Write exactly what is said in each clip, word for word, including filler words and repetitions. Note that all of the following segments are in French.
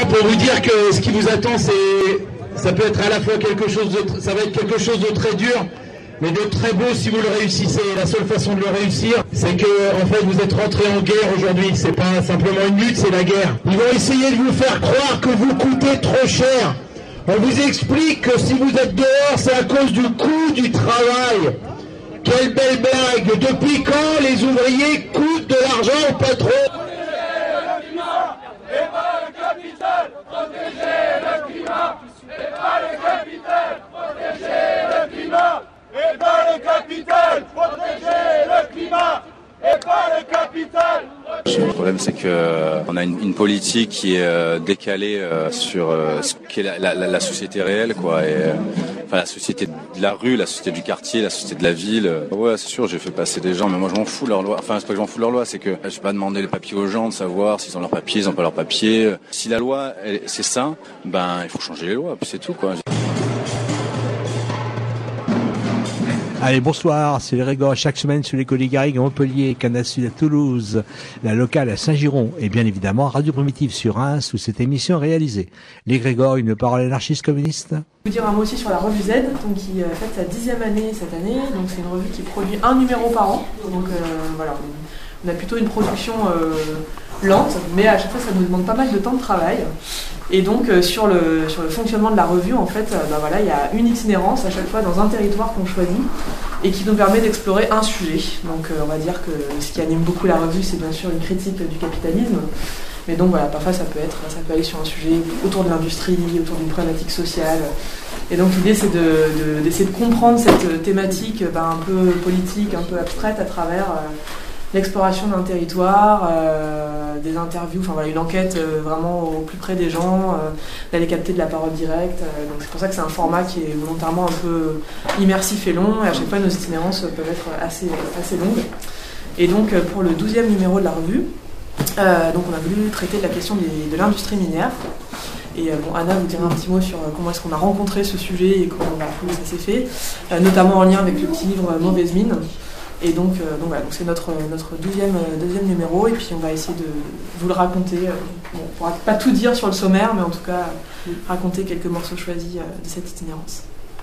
pour vous dire que ce qui vous attend, c'est, ça peut être à la fois quelque chose de, ça va être quelque chose de très dur, mais de très beau si vous le réussissez. La seule façon de le réussir, c'est que, en fait, vous êtes rentré en guerre aujourd'hui. C'est pas simplement une lutte, c'est la guerre. Ils vont essayer de vous faire croire que vous coûtez trop cher. On vous explique que si vous êtes dehors, c'est à cause du coût du travail. Quelle belle blague! Depuis quand les ouvriers coûtent de l'argent au patron? Et pas le capital, protéger le climat, et pas le capital. Le problème, c'est que on a une, une politique qui est euh, décalée euh, sur euh, ce qu'est la, la, la société réelle, quoi. Et, euh, enfin, la société de la rue, la société du quartier, la société de la ville. Ouais, c'est sûr, j'ai fait passer des gens, mais moi je m'en fous de leur loi. Enfin, c'est pas que je m'en fous de leur loi, c'est que je vais pas demander les papiers aux gens de savoir s'ils ont leurs papiers, ils ont pas leurs papiers. Si la loi, elle, c'est ça, ben il faut changer les lois, puis c'est tout, quoi. Allez, bonsoir, c'est le Grégor chaque semaine sur les Colis Garrigues à Montpellier, Canal Sud à Toulouse, la locale à Saint-Giron et bien évidemment Radio Primitive sur Reims où cette émission est réalisée. Les Grégor, une parole anarchiste communiste. Je vais vous dire un mot aussi sur la revue Z, donc qui euh, fête sa dixième année cette année, donc c'est une revue qui produit un numéro par an, donc euh, voilà, on a plutôt une production euh, lente, mais à chaque fois ça nous demande pas mal de temps de travail. Et donc euh, sur, le, sur le fonctionnement de la revue, en fait, euh, bah voilà, il y a une itinérance à chaque fois dans un territoire qu'on choisit et qui nous permet d'explorer un sujet. Donc euh, on va dire que ce qui anime beaucoup la revue, c'est bien sûr une critique du capitalisme. Mais donc voilà, parfois ça peut être, ça peut aller sur un sujet autour de l'industrie, autour d'une problématique sociale. Et donc l'idée c'est de, de, d'essayer de comprendre cette thématique bah, un peu politique, un peu abstraite à travers euh, l'exploration d'un territoire, euh, des interviews, enfin voilà, une enquête euh, vraiment au plus près des gens, euh, d'aller capter de la parole directe. Euh, donc c'est pour ça que c'est un format qui est volontairement un peu immersif et long, et à chaque fois nos itinérances peuvent être assez, assez longues. Et donc pour le douzième numéro de la revue, euh, donc on a voulu traiter de la question des, de l'industrie minière. Et euh, bon, Anna vous dira un petit mot sur euh, comment est-ce qu'on a rencontré ce sujet et comment, bah, comment ça s'est fait, euh, notamment en lien avec le petit livre Mauvaise mine. Et donc, euh, donc voilà, donc c'est notre, notre douzième, deuxième numéro, et puis on va essayer de vous le raconter. Euh, bon, on ne pourra pas tout dire sur le sommaire, mais en tout cas euh, raconter quelques morceaux choisis euh, de cette itinérance.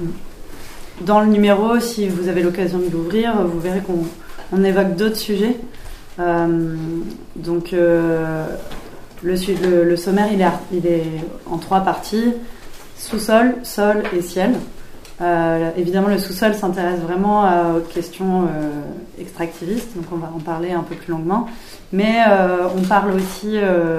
Dans le numéro, si vous avez l'occasion de l'ouvrir, vous verrez qu'on on évoque d'autres sujets. Euh, donc euh, le, le, le sommaire, il est, il est en trois parties: sous-sol, sol et ciel. Euh, évidemment, le sous-sol s'intéresse vraiment à, aux questions euh, extractivistes, donc on va en parler un peu plus longuement. Mais euh, on parle aussi euh,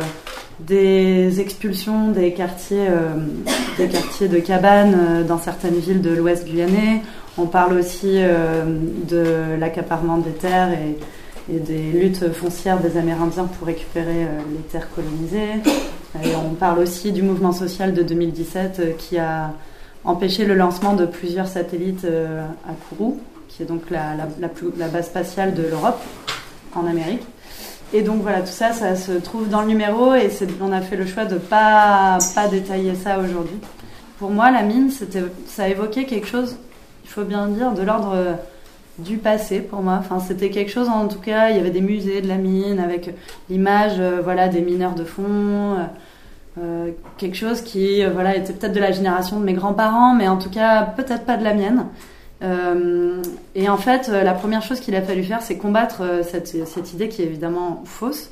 des expulsions des quartiers, euh, des quartiers de cabanes euh, dans certaines villes de l'Ouest guyanais. On parle aussi euh, de l'accaparement des terres et, et des luttes foncières des Amérindiens pour récupérer euh, les terres colonisées. Et on parle aussi du mouvement social de deux mille dix-sept euh, qui a empêcher le lancement de plusieurs satellites euh, à Kourou, qui est donc la, la, la, plus, la base spatiale de l'Europe en Amérique. Et donc voilà, tout ça, ça se trouve dans le numéro et c'est, on a fait le choix de ne pas, pas détailler ça aujourd'hui. Pour moi, la mine, c'était, ça évoquait quelque chose, il faut bien dire, de l'ordre du passé pour moi. Enfin, c'était quelque chose, en tout cas, il y avait des musées de la mine avec l'image euh, voilà, des mineurs de fond. Euh, Euh, quelque chose qui euh, voilà, était peut-être de la génération de mes grands-parents, mais en tout cas peut-être pas de la mienne. Euh, et en fait, euh, la première chose qu'il a fallu faire, c'est combattre euh, cette, cette idée qui est évidemment fausse,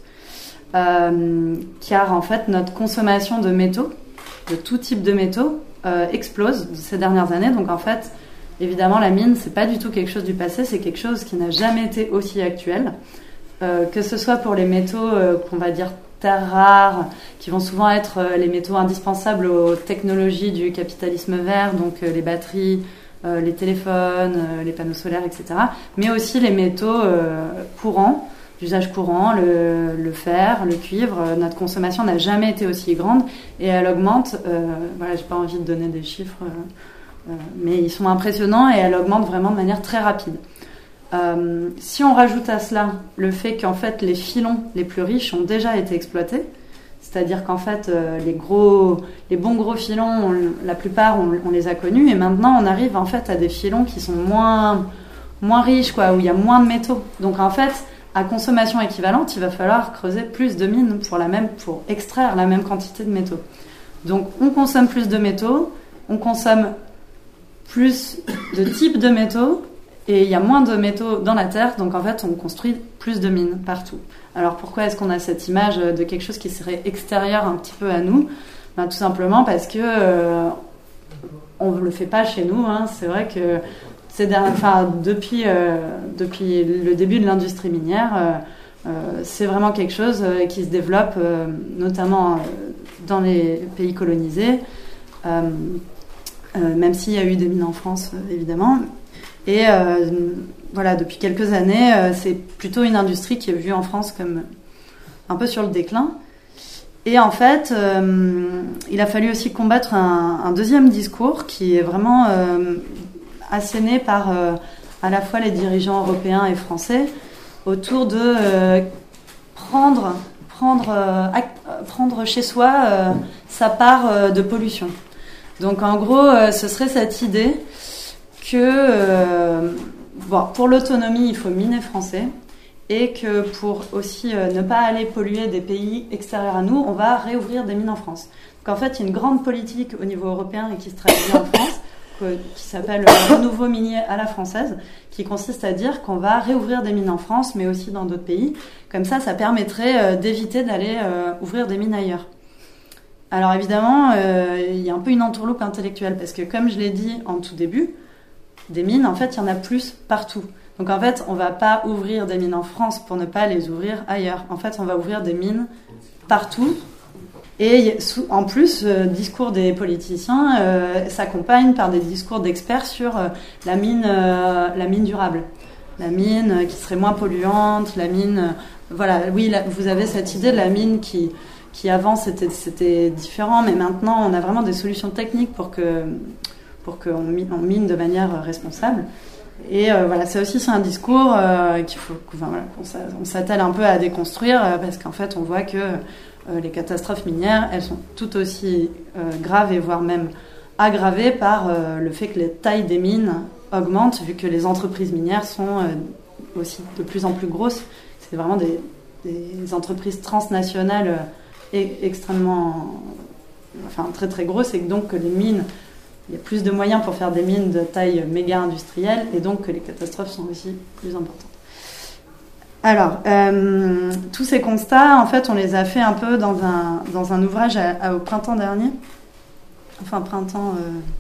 euh, car en fait notre consommation de métaux, de tout type de métaux, euh, explose ces dernières années. Donc en fait, évidemment, la mine, c'est pas du tout quelque chose du passé, c'est quelque chose qui n'a jamais été aussi actuel, euh, que ce soit pour les métaux euh, qu'on va dire terres rares, qui vont souvent être euh, les métaux indispensables aux technologies du capitalisme vert, donc euh, les batteries, euh, les téléphones, euh, les panneaux solaires, et cetera. Mais aussi les métaux euh, courants, d'usage courant, le, le fer, le cuivre. Euh, notre consommation n'a jamais été aussi grande et elle augmente. Euh, voilà, j'ai pas envie de donner des chiffres, euh, euh, mais ils sont impressionnants et elle augmente vraiment de manière très rapide. Euh, si on rajoute à cela le fait qu'en fait les filons les plus riches ont déjà été exploités, c'est-à-dire qu'en fait euh, les gros, les bons gros filons, on, la plupart on, on les a connus et maintenant on arrive en fait à des filons qui sont moins, moins riches, quoi, où il y a moins de métaux. Donc en fait, à consommation équivalente, il va falloir creuser plus de mines pour, la même, pour extraire la même quantité de métaux. Donc on consomme plus de métaux, on consomme plus de types de métaux, et il y a moins de métaux dans la Terre, donc en fait on construit plus de mines partout. Alors pourquoi est-ce qu'on a cette image de quelque chose qui serait extérieur un petit peu à nous ? Ben, tout simplement parce que euh, on ne le fait pas chez nous, hein. C'est vrai que c'est enfin, depuis, euh, depuis le début de l'industrie minière, euh, euh, c'est vraiment quelque chose euh, qui se développe euh, notamment euh, dans les pays colonisés, euh, euh, même s'il y a eu des mines en France euh, évidemment. Et euh, voilà, depuis quelques années, euh, c'est plutôt une industrie qui est vue en France comme un peu sur le déclin. Et en fait, euh, il a fallu aussi combattre un, un deuxième discours qui est vraiment euh, asséné par euh, à la fois les dirigeants européens et français autour de euh, prendre, prendre, euh, act, prendre chez soi euh, sa part euh, de pollution. Donc en gros, euh, ce serait cette idée que euh, bon, pour l'autonomie, il faut miner français. Et que pour aussi euh, ne pas aller polluer des pays extérieurs à nous, on va réouvrir des mines en France. Donc en fait, il y a une grande politique au niveau européen et qui se traduit en France, que, qui s'appelle le renouveau minier à la française, qui consiste à dire qu'on va réouvrir des mines en France, mais aussi dans d'autres pays. Comme ça, ça permettrait euh, d'éviter d'aller euh, ouvrir des mines ailleurs. Alors évidemment, euh, il y a un peu une entourloupe intellectuelle, parce que comme je l'ai dit en tout début, des mines, en fait, il y en a plus partout. Donc en fait, on ne va pas ouvrir des mines en France pour ne pas les ouvrir ailleurs. En fait, on va ouvrir des mines partout. Et en plus, le discours des politiciens euh, s'accompagne par des discours d'experts sur euh, la, mine, euh, la mine durable. La mine qui serait moins polluante, la mine... Euh, voilà, oui, la, vous avez cette idée de la mine qui, qui avant, c'était, c'était différent, mais maintenant, on a vraiment des solutions techniques pour, que, pour qu'on mine, on mine de manière responsable. Et euh, voilà, c'est aussi c'est un discours euh, qu'il faut enfin, voilà, qu'on s'attelle un peu à déconstruire euh, parce qu'en fait on voit que euh, les catastrophes minières elles sont tout aussi euh, graves et voire même aggravées par euh, le fait que les tailles des mines augmentent vu que les entreprises minières sont euh, aussi de plus en plus grosses. C'est vraiment des, des entreprises transnationales euh, et, extrêmement enfin très très grosses et donc que les mines il y a plus de moyens pour faire des mines de taille méga industrielle et donc que les catastrophes sont aussi plus importantes. Alors, euh, tous ces constats, en fait, on les a fait un peu dans un, dans un ouvrage à, à, au printemps dernier. Enfin, printemps...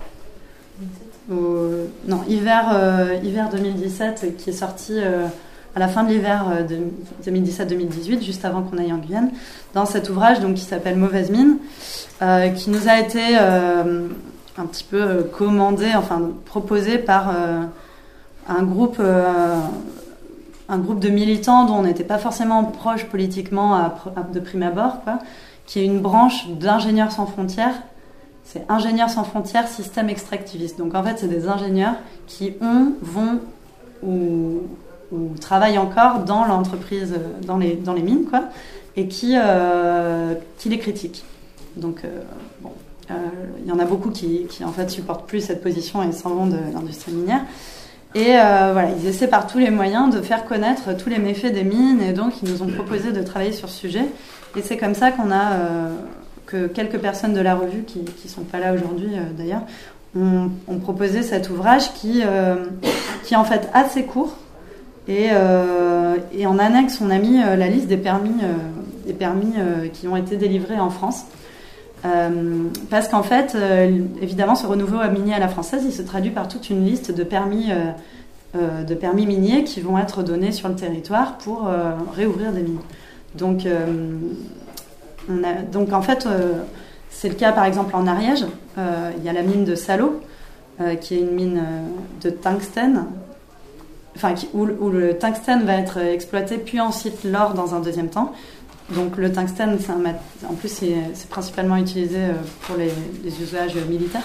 Euh, au, non, hiver, euh, hiver deux mille dix-sept, qui est sorti euh, à la fin de l'hiver euh, de deux mille dix-sept deux mille dix-huit, juste avant qu'on aille en Guyane, dans cet ouvrage donc, qui s'appelle « Mauvaise mine euh, », qui nous a été... Euh, un petit peu euh, commandé, enfin proposé par euh, un groupe, euh, un groupe de militants dont on n'était pas forcément proche politiquement à, à, de prime abord, quoi, qui est une branche d'Ingénieurs sans frontières. C'est Ingénieurs sans frontières, système extractiviste. Donc en fait, c'est des ingénieurs qui ont, vont ou, ou travaillent encore dans l'entreprise, dans les, dans les mines, quoi, et qui, euh, qui les critiquent. Donc euh, bon. Il euh, y en a beaucoup qui, qui en fait supportent plus cette position et s'en vont de l'industrie minière. Et euh, voilà, ils essaient par tous les moyens de faire connaître tous les méfaits des mines et donc ils nous ont proposé de travailler sur ce sujet. Et c'est comme ça qu'on a euh, que quelques personnes de la revue qui qui sont pas là aujourd'hui euh, d'ailleurs ont, ont proposé cet ouvrage qui euh, qui est en fait assez court et euh, et en annexe on a mis euh, la liste des permis euh, des permis euh, qui ont été délivrés en France. Euh, parce qu'en fait, euh, évidemment, ce renouveau minier à la française, il se traduit par toute une liste de permis, euh, euh, de permis miniers qui vont être donnés sur le territoire pour euh, réouvrir des mines. Donc, euh, on a, donc en fait, euh, c'est le cas par exemple en Ariège. Euh, il y a la mine de Salau, euh, qui est une mine euh, de tungstène, enfin, qui, où, où le tungstène va être exploité, puis ensuite l'or dans un deuxième temps. Donc le tungstène, c'est un mat... en plus, c'est, c'est principalement utilisé pour les, les usages militaires.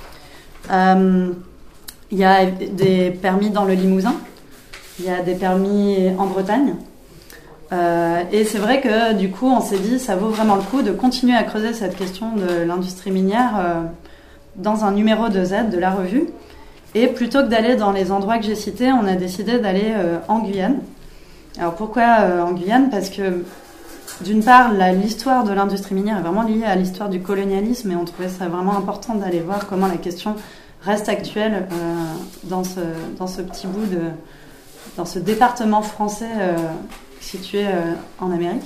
Euh, il y a des permis dans le Limousin, il y a des permis en Bretagne. Euh, et c'est vrai que du coup, on s'est dit, ça vaut vraiment le coup de continuer à creuser cette question de l'industrie minière euh, dans un numéro de Z de la revue. Et plutôt que d'aller dans les endroits que j'ai cités, on a décidé d'aller euh, en Guyane. Alors pourquoi euh, en Guyane ? Parce que d'une part, la, l'histoire de l'industrie minière est vraiment liée à l'histoire du colonialisme et on trouvait ça vraiment important d'aller voir comment la question reste actuelle euh, dans, ce, dans ce petit bout de... dans ce département français euh, situé euh, en Amérique.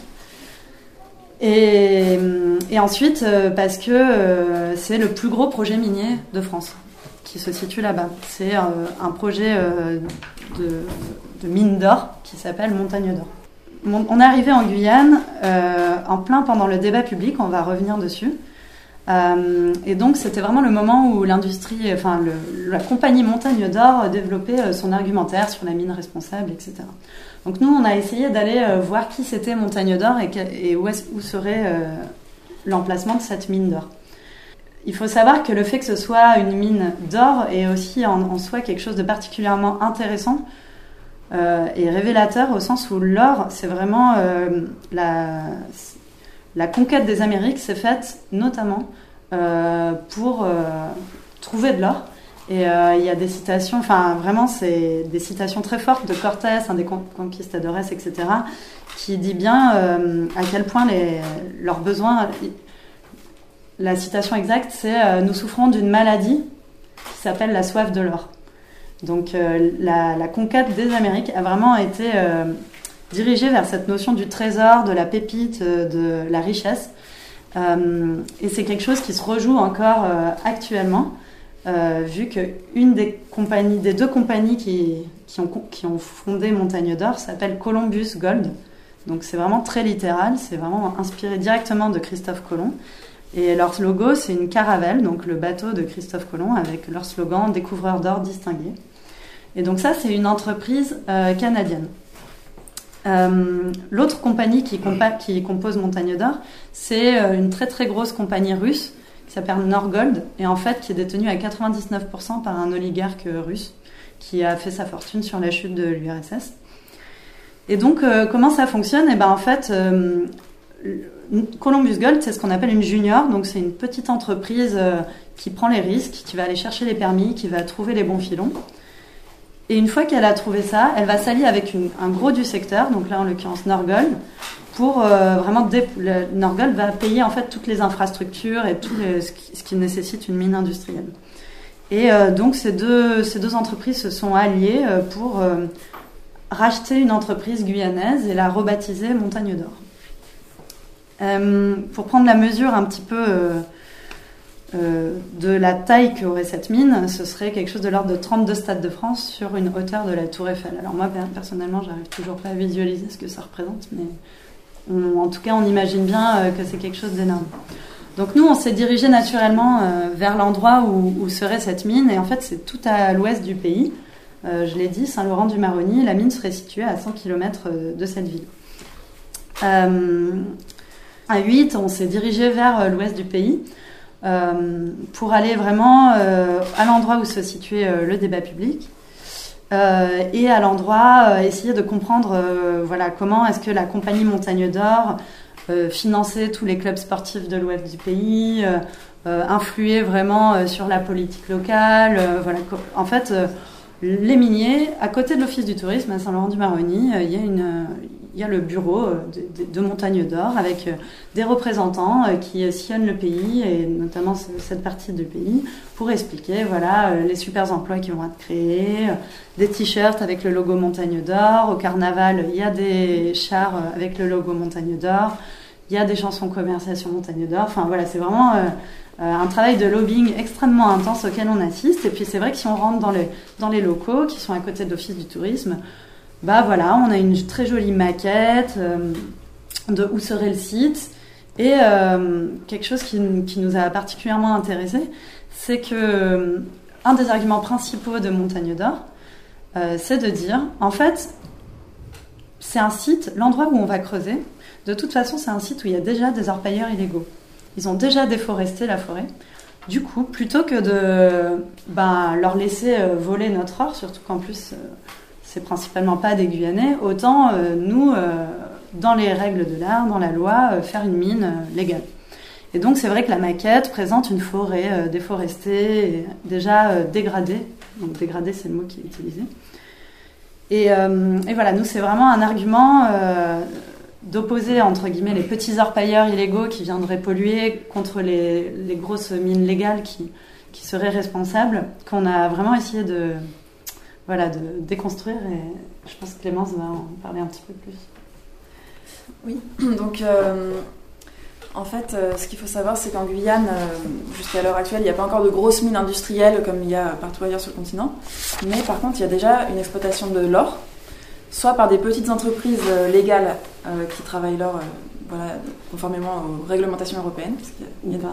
Et, et ensuite, euh, parce que euh, c'est le plus gros projet minier de France qui se situe là-bas. C'est euh, un projet euh, de, de mine d'or qui s'appelle Montagne d'Or. Mon, on est arrivé en Guyane euh, en plein pendant le débat public, on va revenir dessus. Euh, et donc c'était vraiment le moment où l'industrie, enfin le, la compagnie Montagne d'Or développait son argumentaire sur la mine responsable, et cetera. Donc nous on a essayé d'aller euh, voir qui c'était Montagne d'Or et, que, et où, est, où serait euh, l'emplacement de cette mine d'or. Il faut savoir que le fait que ce soit une mine d'or est aussi en, en soi quelque chose de particulièrement intéressant euh, et révélateur au sens où l'or c'est vraiment euh, la... La conquête des Amériques s'est faite notamment euh, pour euh, trouver de l'or. Et euh, il y a des citations, enfin vraiment c'est des citations très fortes de Cortés, un des conquistadores, et cetera, qui dit bien euh, à quel point les, leurs besoins. La citation exacte, c'est euh, « Nous souffrons d'une maladie qui s'appelle la soif de l'or ». Donc euh, la, la conquête des Amériques a vraiment été euh, dirigée vers cette notion du trésor, de la pépite, de la richesse. Euh, et c'est quelque chose qui se rejoue encore euh, actuellement, euh, vu qu'une des compagnies, des deux compagnies qui, qui, ont, qui ont fondé Montagne d'Or s'appelle Columbus Gold. Donc c'est vraiment très littéral, c'est vraiment inspiré directement de Christophe Colomb. Et leur logo, c'est une caravelle, donc le bateau de Christophe Colomb, avec leur slogan « Découvreur d'or distingué ». Et donc ça, c'est une entreprise euh, canadienne. Euh, l'autre compagnie qui, compa- qui compose Montagne d'Or, c'est euh, une très très grosse compagnie russe qui s'appelle Norgold, et en fait qui est détenue à quatre-vingt-dix-neuf pour cent par un oligarque russe qui a fait sa fortune sur la chute de l'U R S S. Et donc, euh, comment ça fonctionne ? Et ben en fait, euh, Columbus Gold, c'est ce qu'on appelle une junior, donc c'est une petite entreprise euh, qui prend les risques, qui va aller chercher les permis, qui va trouver les bons filons. Et une fois qu'elle a trouvé ça, elle va s'allier avec une, un gros du secteur, donc là en l'occurrence Norgold, pour euh, vraiment... Dé- le, Norgold va payer en fait toutes les infrastructures et tout les, ce, qui, ce qui nécessite une mine industrielle. Et euh, donc ces deux, ces deux entreprises se sont alliées euh, pour euh, racheter une entreprise guyanaise et la rebaptiser Montagne d'Or. Euh, pour prendre la mesure un petit peu... Euh, Euh, de la taille qu'aurait cette mine, ce serait quelque chose de l'ordre de trente-deux stades de France sur une hauteur de la Tour Eiffel. Alors moi, personnellement, j'arrive toujours pas à visualiser ce que ça représente, mais on, en tout cas, on imagine bien euh, que c'est quelque chose d'énorme. Donc nous, on s'est dirigé naturellement euh, vers l'endroit où, où serait cette mine, et en fait, c'est tout à l'ouest du pays. Euh, je l'ai dit, Saint-Laurent-du-Maroni, la mine serait située à cent kilomètres de cette ville. Euh, à huit, on s'est dirigé vers euh, l'ouest du pays. Euh, pour aller vraiment euh, à l'endroit où se situait euh, le débat public euh, et à l'endroit euh, essayer de comprendre euh, voilà, comment est-ce que la compagnie Montagne d'Or euh, finançait tous les clubs sportifs de l'ouest du pays, euh, euh, influait vraiment euh, sur la politique locale. Euh, voilà. En fait, euh, les miniers, à côté de l'Office du tourisme à Saint-Laurent-du-Maroni, euh, il y a une... Euh, il y a le bureau de, de, de Montagne d'Or avec des représentants qui sillonnent le pays et notamment cette partie du pays pour expliquer voilà, les super emplois qui vont être créés, des t-shirts avec le logo Montagne d'Or. Au carnaval, il y a des chars avec le logo Montagne d'Or. Il y a des chansons commerciales sur Montagne d'Or. Enfin voilà, c'est vraiment euh, un travail de lobbying extrêmement intense auquel on assiste. Et puis c'est vrai que si on rentre dans les, dans les locaux qui sont à côté de l'Office du tourisme, bah voilà, on a une très jolie maquette euh, de où serait le site. Et euh, quelque chose qui, qui nous a particulièrement intéressé, c'est que euh, un des arguments principaux de Montagne d'Or, euh, c'est de dire, en fait, c'est un site, l'endroit où on va creuser, de toute façon, c'est un site où il y a déjà des orpailleurs illégaux. Ils ont déjà déforesté la forêt. Du coup, plutôt que de ben, leur laisser euh, voler notre or, surtout qu'en plus... Euh, c'est principalement pas des Guyanais, autant euh, nous, euh, dans les règles de l'art, dans la loi, euh, faire une mine euh, légale. Et donc c'est vrai que la maquette présente une forêt euh, déforestée, et déjà euh, dégradée, donc dégradée c'est le mot qui est utilisé. Et, euh, et voilà, nous c'est vraiment un argument euh, d'opposer entre guillemets les petits orpailleurs illégaux qui viendraient polluer contre les, les grosses mines légales qui, qui seraient responsables, qu'on a vraiment essayé de, voilà, de déconstruire, et je pense que Clémence va en parler un petit peu plus. Oui, donc euh, en fait euh, ce qu'il faut savoir, c'est qu'en Guyane, euh, jusqu'à l'heure actuelle, il n'y a pas encore de grosses mines industrielles comme il y a partout ailleurs sur le continent, mais par contre il y a déjà une exploitation de l'or, soit par des petites entreprises euh, légales euh, qui travaillent l'or euh, voilà, conformément aux réglementations européennes, parce qu'il y a, il y a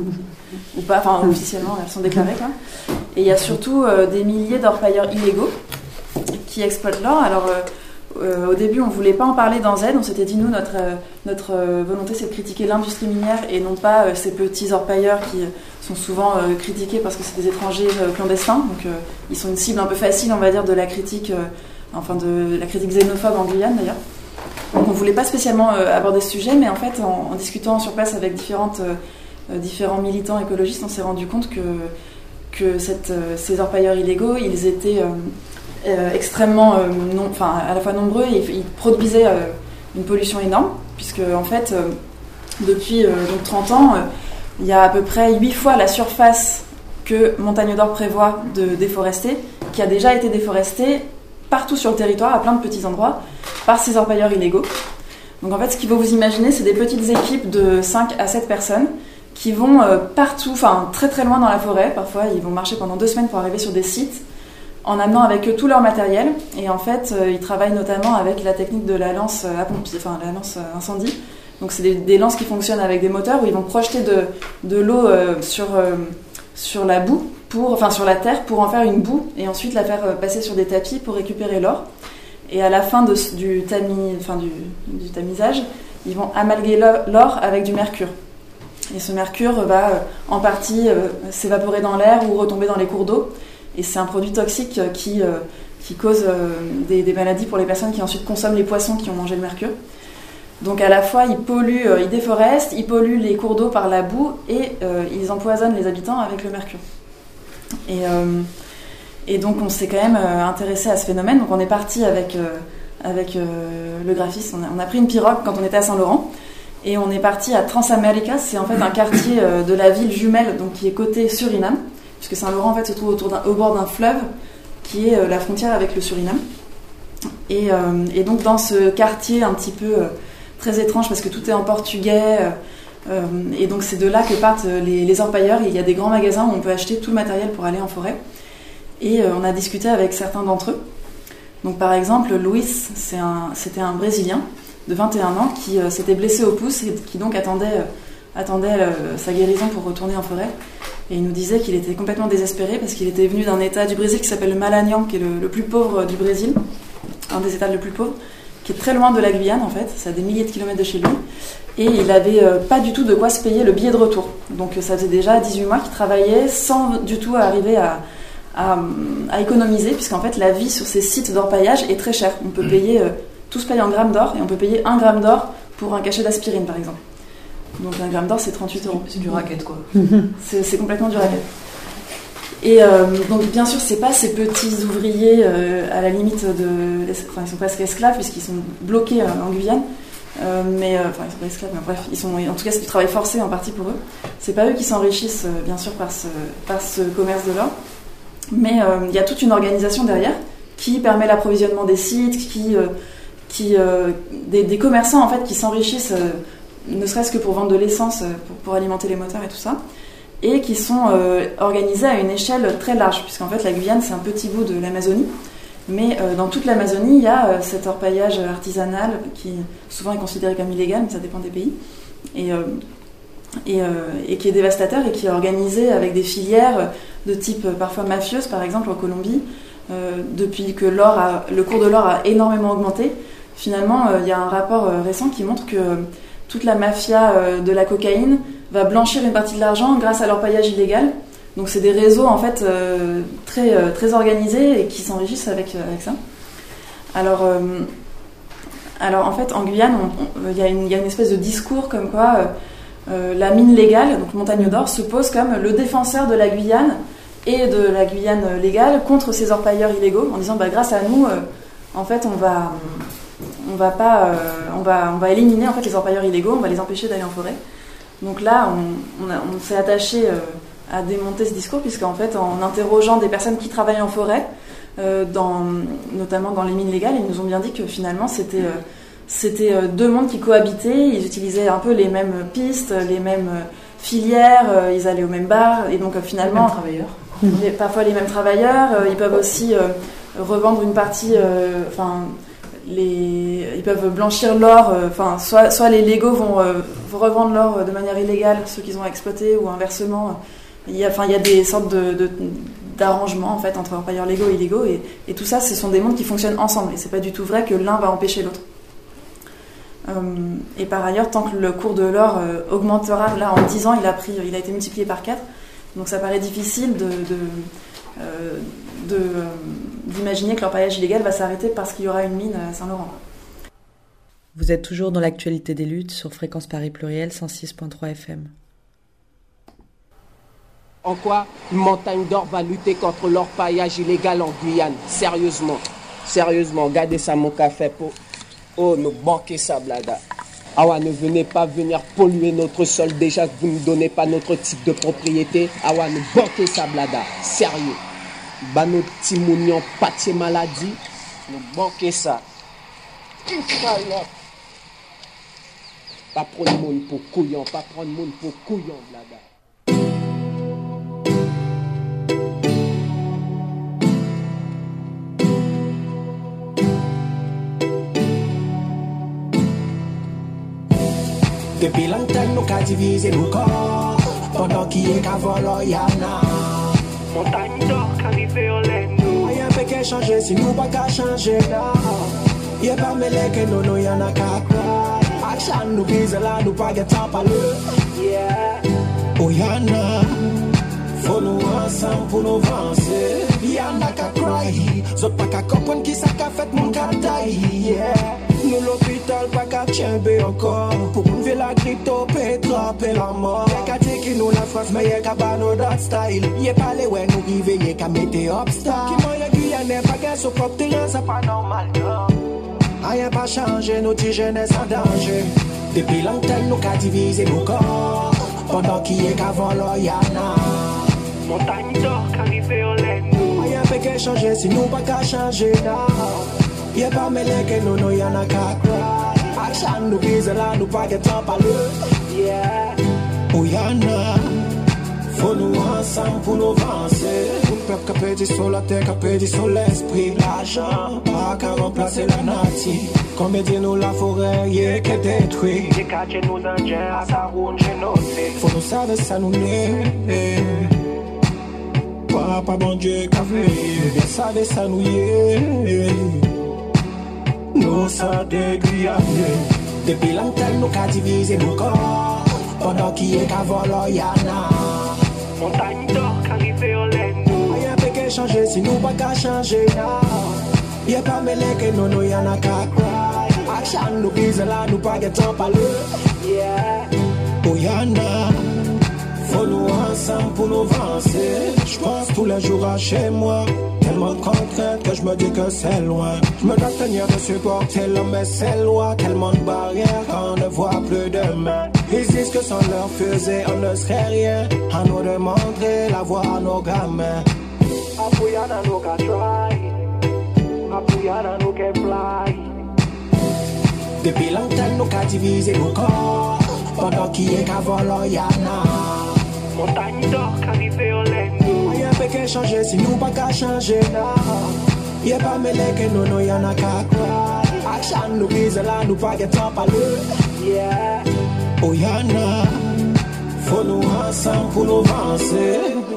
ou pas, enfin officiellement elles sont déclarées quoi. Et il y a surtout euh, des milliers d'orpailleurs illégaux qui exploitent l'or. Alors euh, euh, au début on ne voulait pas en parler dans Z, on s'était dit nous notre, euh, notre euh, volonté c'est de critiquer l'industrie minière et non pas euh, ces petits orpailleurs qui sont souvent euh, critiqués parce que c'est des étrangers euh, clandestins, donc euh, ils sont une cible un peu facile on va dire de la critique euh, enfin de la critique xénophobe en Guyane d'ailleurs. Donc on ne voulait pas spécialement euh, aborder ce sujet, mais en fait en, en discutant sur place avec différentes, euh, différents militants écologistes, on s'est rendu compte que, que cette, euh, ces orpailleurs illégaux, ils étaient euh, euh, extrêmement, euh, non, enfin à la fois nombreux et ils produisaient euh, une pollution énorme, puisque en fait euh, depuis euh, donc trente ans, euh, il y a à peu près huit fois la surface que Montagne d'Or prévoit de déforester, qui a déjà été déforestée partout sur le territoire, à plein de petits endroits, par ces orpailleurs illégaux. Donc en fait, ce qu'il faut vous imaginer, c'est des petites équipes de cinq à sept personnes qui vont euh, partout, enfin très très loin dans la forêt. Parfois, ils vont marcher pendant deux semaines pour arriver sur des sites, en amenant avec eux tout leur matériel. Et en fait, euh, ils travaillent notamment avec la technique de la lance à pompier, enfin la lance incendie. Donc c'est des, des lances qui fonctionnent avec des moteurs où ils vont projeter de, de l'eau euh, sur, euh, sur la boue, pour, enfin sur la terre, pour en faire une boue et ensuite la faire passer sur des tapis pour récupérer l'or. Et à la fin de, du, tamis, enfin du, du tamisage, ils vont amalguer l'or avec du mercure. Et ce mercure va en partie euh, s'évaporer dans l'air ou retomber dans les cours d'eau. Et c'est un produit toxique qui, euh, qui cause euh, des, des maladies pour les personnes qui ensuite consomment les poissons qui ont mangé le mercure. Donc à la fois, ils polluent, euh, ils déforestent, ils polluent les cours d'eau par la boue et euh, ils empoisonnent les habitants avec le mercure. Et, euh, et donc on s'est quand même euh, intéressé à ce phénomène. Donc on est parti avec, euh, avec euh, le graphiste, on a, on a pris une pirogue quand on était à Saint-Laurent et on est parti à Transamérica. C'est en fait un quartier euh, de la ville jumelle, donc qui est côté Suriname, puisque Saint-Laurent en fait se trouve autour d'un, au bord d'un fleuve qui est euh, la frontière avec le Suriname. Et, euh, et donc dans ce quartier un petit peu euh, très étrange parce que tout est en portugais, euh, euh, et donc c'est de là que partent les, les orpailleurs. Il y a des grands magasins où on peut acheter tout le matériel pour aller en forêt. Et euh, on a discuté avec certains d'entre eux. Donc par exemple, Luis, c'est un, c'était un Brésilien de vingt et un ans qui euh, s'était blessé au pouce et qui donc attendait, euh, attendait euh, sa guérison pour retourner en forêt. Et il nous disait qu'il était complètement désespéré parce qu'il était venu d'un état du Brésil qui s'appelle le Maranhão, qui est le, le plus pauvre du Brésil, un des états les plus pauvres, qui est très loin de la Guyane en fait, c'est à des milliers de kilomètres de chez lui. Et il n'avait euh, pas du tout de quoi se payer le billet de retour. Donc ça faisait déjà dix-huit mois qu'il travaillait sans du tout arriver à, à, à économiser, puisqu'en fait la vie sur ces sites d'orpaillage est très chère. On peut payer, euh, tout se paye en grammes d'or, et on peut payer un gramme d'or pour un cachet d'aspirine par exemple. Donc un gramme d'or c'est trente-huit euros. C'est du racket quoi. c'est, c'est complètement du racket. Et euh, donc bien sûr c'est pas ces petits ouvriers euh, à la limite de... Enfin ils sont presque esclaves puisqu'ils sont bloqués euh, en Guyane. Euh, mais euh, enfin ils sont pas esclaves, mais bref, ils sont, en tout cas c'est du travail forcé en partie pour eux. C'est pas eux qui s'enrichissent euh, bien sûr par ce, par ce commerce de l'or, mais il euh, y a toute une organisation derrière qui permet l'approvisionnement des sites, qui, euh, qui euh, des, des commerçants en fait qui s'enrichissent, euh, ne serait-ce que pour vendre de l'essence, euh, pour, pour alimenter les moteurs et tout ça, et qui sont euh, organisés à une échelle très large, puisqu'en fait la Guyane c'est un petit bout de l'Amazonie. Mais euh, dans toute l'Amazonie, il y a euh, cet orpaillage artisanal qui souvent est considéré comme illégal, mais ça dépend des pays, et, euh, et, euh, et qui est dévastateur et qui est organisé avec des filières de type euh, parfois mafieuse, par exemple en Colombie. Euh, depuis que l'or a, le cours de l'or a énormément augmenté, finalement, euh, il y a un rapport euh, récent qui montre que euh, toute la mafia euh, de la cocaïne va blanchir une partie de l'argent grâce à l'orpaillage illégal. Donc c'est des réseaux en fait euh, très, euh, très organisés et qui s'enrichissent avec, euh, avec ça. Alors, euh, alors en fait en Guyane, il y, y a une espèce de discours comme quoi euh, euh, la mine légale, donc Montagne d'Or, se pose comme le défenseur de la Guyane et de la Guyane légale contre ces orpailleurs illégaux, en disant bah, grâce à nous, euh, en fait on va, on va pas, euh, on va, on va éliminer en fait les orpailleurs illégaux, on va les empêcher d'aller en forêt. Donc là, on, on, a, on s'est attaché euh, à démonter ce discours, puisqu'en fait, en interrogeant des personnes qui travaillent en forêt, euh, dans, notamment dans les mines légales, ils nous ont bien dit que finalement, c'était, euh, c'était euh, deux mondes qui cohabitaient. Ils utilisaient un peu les mêmes pistes, les mêmes euh, filières, euh, ils allaient au même bar, et donc euh, finalement, les mêmes travailleurs. Les, parfois les mêmes travailleurs. Euh, ils peuvent aussi euh, revendre une partie, enfin. Euh, Les, ils peuvent blanchir l'or, enfin, euh, soit, soit les légaux vont, euh, vont revendre l'or de manière illégale, ceux qu'ils ont exploité, ou inversement. Il y a, enfin, il y a des sortes de, de, d'arrangements en fait, entre orpailleurs légaux et illégaux, et, et tout ça, ce sont des mondes qui fonctionnent ensemble, et c'est pas du tout vrai que l'un va empêcher l'autre. Euh, et par ailleurs, tant que le cours de l'or euh, augmentera, là en dix ans, il a, pris, il a été multiplié par quatre, donc ça paraît difficile de... de euh, De, euh, d'imaginer que l'orpaillage illégal va s'arrêter parce qu'il y aura une mine à Saint-Laurent. Vous êtes toujours dans l'actualité des luttes sur Fréquence Paris Pluriel cent six virgule trois F M. En quoi Montagne d'Or va lutter contre l'orpaillage illégal en Guyane? Sérieusement, sérieusement, regardez ça mon café pour... Oh, nous banquer ça, blada. Ah ouais, ne venez pas venir polluer notre sol déjà que vous ne donnez pas notre type de propriété. Ah ouais, nous banquer ça, blada. Sérieux. Bah nos petits mounions pâtier maladie, nous banquer ça. Pas prendre monde pour couillon, pas prendre monde pour couillon, blada. Depuis longtemps, nous avons divisé nos corps, pendant qu'il y a qu'à voler, yana. Montagne d'or, qu'arrivé en laine, nous. Rien fait qu'à changer, si nous pas qu'à changer, là. Y'a pas mêlé que nous, nous, y'en a qu'à croire. Action, nous vise là, nous pas qu'à temps parler. Yeah. Oh, y'en a. Faut nous ensemble pour nous avancer. Y'en a qu'à croire. Zot pas qu'à comprendre qui ça qu'a fait mon kataï. Yeah. Nous l'hôpital pas qu'à tienber encore. Pour nous faire la crypto, pétrole, et la mort. Y'a qu'à dire que nous la France, mais y'a qu'à pas nos d'autres style. Y'a pas les ouais, nous river, y'a qu'à mettre obstacle. Qui m'a y'a Guyane, pas qu'à son propre terrain, c'est pas normal, non. Rien pas changé, nous t'y jeunesse en danger. Depuis longtemps, nous qu'à diviser nos corps. Pendant qu'il y a qu'à voler, y'en a. Montagne d'or, qu'arrivé en laine, nous. Rien fait qu'à changer, si nous pas qu'à changer, non. Y'a pas mêlé que nous, nous y'en a qu'à croire. Action, nous vise là, nous pas qu'à temps parler. Yeah. Oh y'en a. Faut nous ensemble pour nous avancer. Pour le peuple qui a perdu sur la terre, qui a perdu sur l'esprit. L'argent, pas qu'à remplacer la nature. Combien de nous la forêt, y'a qu'à détruire. Y'a qu'à tuer nos indiens, à sa roue, génocide. Faut nous savoir ça nous n'est. Papa bon Dieu qu'a veillé. Bien savoir ça nous y est. Nous sommes des Guyanais. Depuis longtemps, nous avons divisé nos corps. Pendant qu'il y a qu'à voler, y'en a. Montagne d'or, qu'arrivé en laine, nous. Rien fait qu'à changer, si nous pas qu'à changer, non. Y'a pas mêlé que nous, nous y'en a qu'à croire. Action, nous vise là, nous pas qu'à temps parler. Yeah. Oh, y'en a. Faut nous ensemble pour nous avancer. J'pense tous les jours à chez moi. Tellement de contraintes que je me dis que c'est loin. Je me dois tenir de supporter l'homme mais c'est loin. Tellement de barrières qu'on ne voit plus demain. Ils disent que sans leur fusée on ne serait rien. À nous de montrer la voie à nos gamins. Apuyana nous can try. Apuyana nous can fly. Depuis longtemps nous can diviser nos corps. Pendant qu'il y a qu'à voler y'en a. Montagne d'or, qu'arrivé en laine, nous. Rien fait qu'à changer, si nous pas qu'à changer, non. Y'a pas mêlé que nous, nous y'en a qu'à croire. Action, nous vise là, nous pas qu'à temps parler. Yeah. Oh, y'en a. Faut nous ensemble pour nous avancer.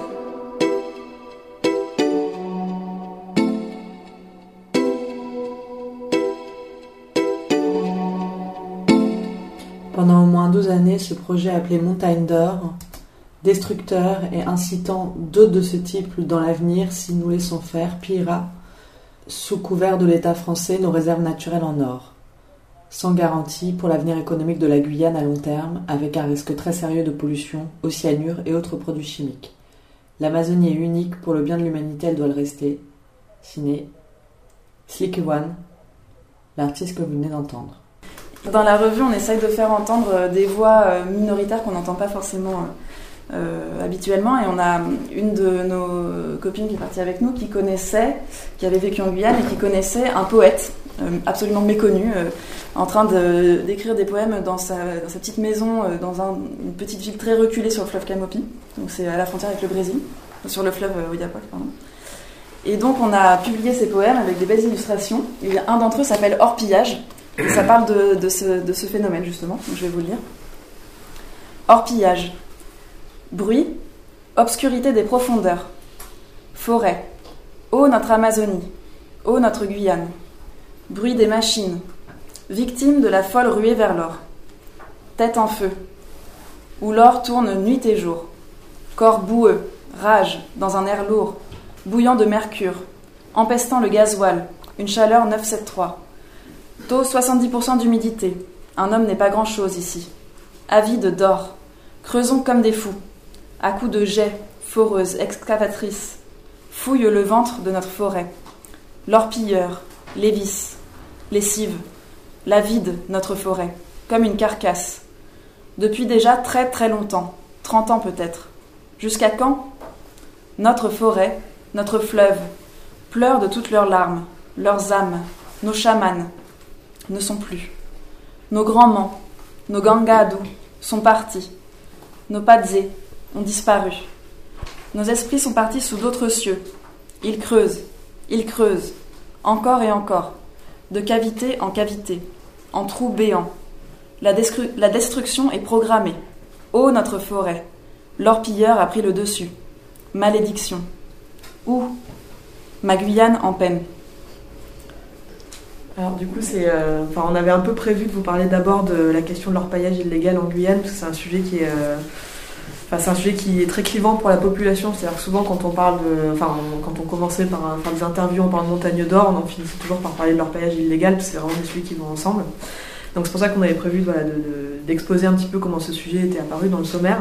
Pendant au moins douze années, ce projet appelé Montagne d'Or, destructeur et incitant d'autres de ce type dans l'avenir, si nous laissons faire, pillera, sous couvert de l'État français, nos réserves naturelles en or, sans garantie pour l'avenir économique de la Guyane à long terme, avec un risque très sérieux de pollution, au cyanure et autres produits chimiques. L'Amazonie est unique, pour le bien de l'humanité, elle doit le rester. Signé Slick One, l'artiste que vous venez d'entendre. Dans la revue, on essaye de faire entendre des voix minoritaires qu'on n'entend pas forcément euh, habituellement. Et on a une de nos copines qui est partie avec nous qui connaissait, qui avait vécu en Guyane et qui connaissait un poète euh, absolument méconnu, euh, en train de, d'écrire des poèmes dans sa, dans sa petite maison, euh, dans un, une petite ville très reculée sur le fleuve Camopi. Donc c'est à la frontière avec le Brésil, sur le fleuve Oyapock, pardon. Et donc on a publié ces poèmes avec des belles illustrations. Et un d'entre eux s'appelle Hors pillage. Et ça parle de, de, ce, de ce phénomène, justement. Donc, je vais vous le lire. Hors pillage. Bruit. Obscurité des profondeurs. Forêt. Ô notre Amazonie. Ô notre Guyane. Bruit des machines. Victime de la folle ruée vers l'or. Tête en feu. Où l'or tourne nuit et jour. Corps boueux. Rage. Dans un air lourd. Bouillant de mercure. Empestant le gasoil. Une chaleur neuf cent soixante-treize. Taux soixante-dix pour cent d'humidité. Un homme n'est pas grand-chose ici. Avide d'or. Creusons comme des fous. À coups de jets, foreuses, excavatrices. Fouille le ventre de notre forêt. L'or pilleur, les vices, lessive. La vide, notre forêt, comme une carcasse. Depuis déjà très très longtemps. Trente ans peut-être. Jusqu'à quand ? Notre forêt, notre fleuve, pleurent de toutes leurs larmes, leurs âmes, nos chamanes, ne sont plus. Nos grands mans, nos gangadou sont partis. Nos padzés ont disparu. Nos esprits sont partis sous d'autres cieux. Ils creusent, ils creusent, encore et encore, de cavité en cavité, en trous béants. La, destru- la destruction est programmée. Ô notre forêt, l'or pilleur a pris le dessus. Malédiction. Où ? Ma Guyane en peine. Alors du coup, c'est, euh, enfin, on avait un peu prévu de vous parler d'abord de la question de l'orpaillage illégal en Guyane, parce que c'est un sujet qui est, euh, enfin, c'est un sujet qui est très clivant pour la population. C'est-à-dire que souvent, quand on parle de, enfin, on, quand on commençait par un, faire des interviews, on parle de Montagne d'Or, on en finissait toujours par parler de l'orpaillage illégal, parce que c'est vraiment des sujets qui vont ensemble. Donc c'est pour ça qu'on avait prévu, voilà, de, de, d'exposer un petit peu comment ce sujet était apparu dans le sommaire.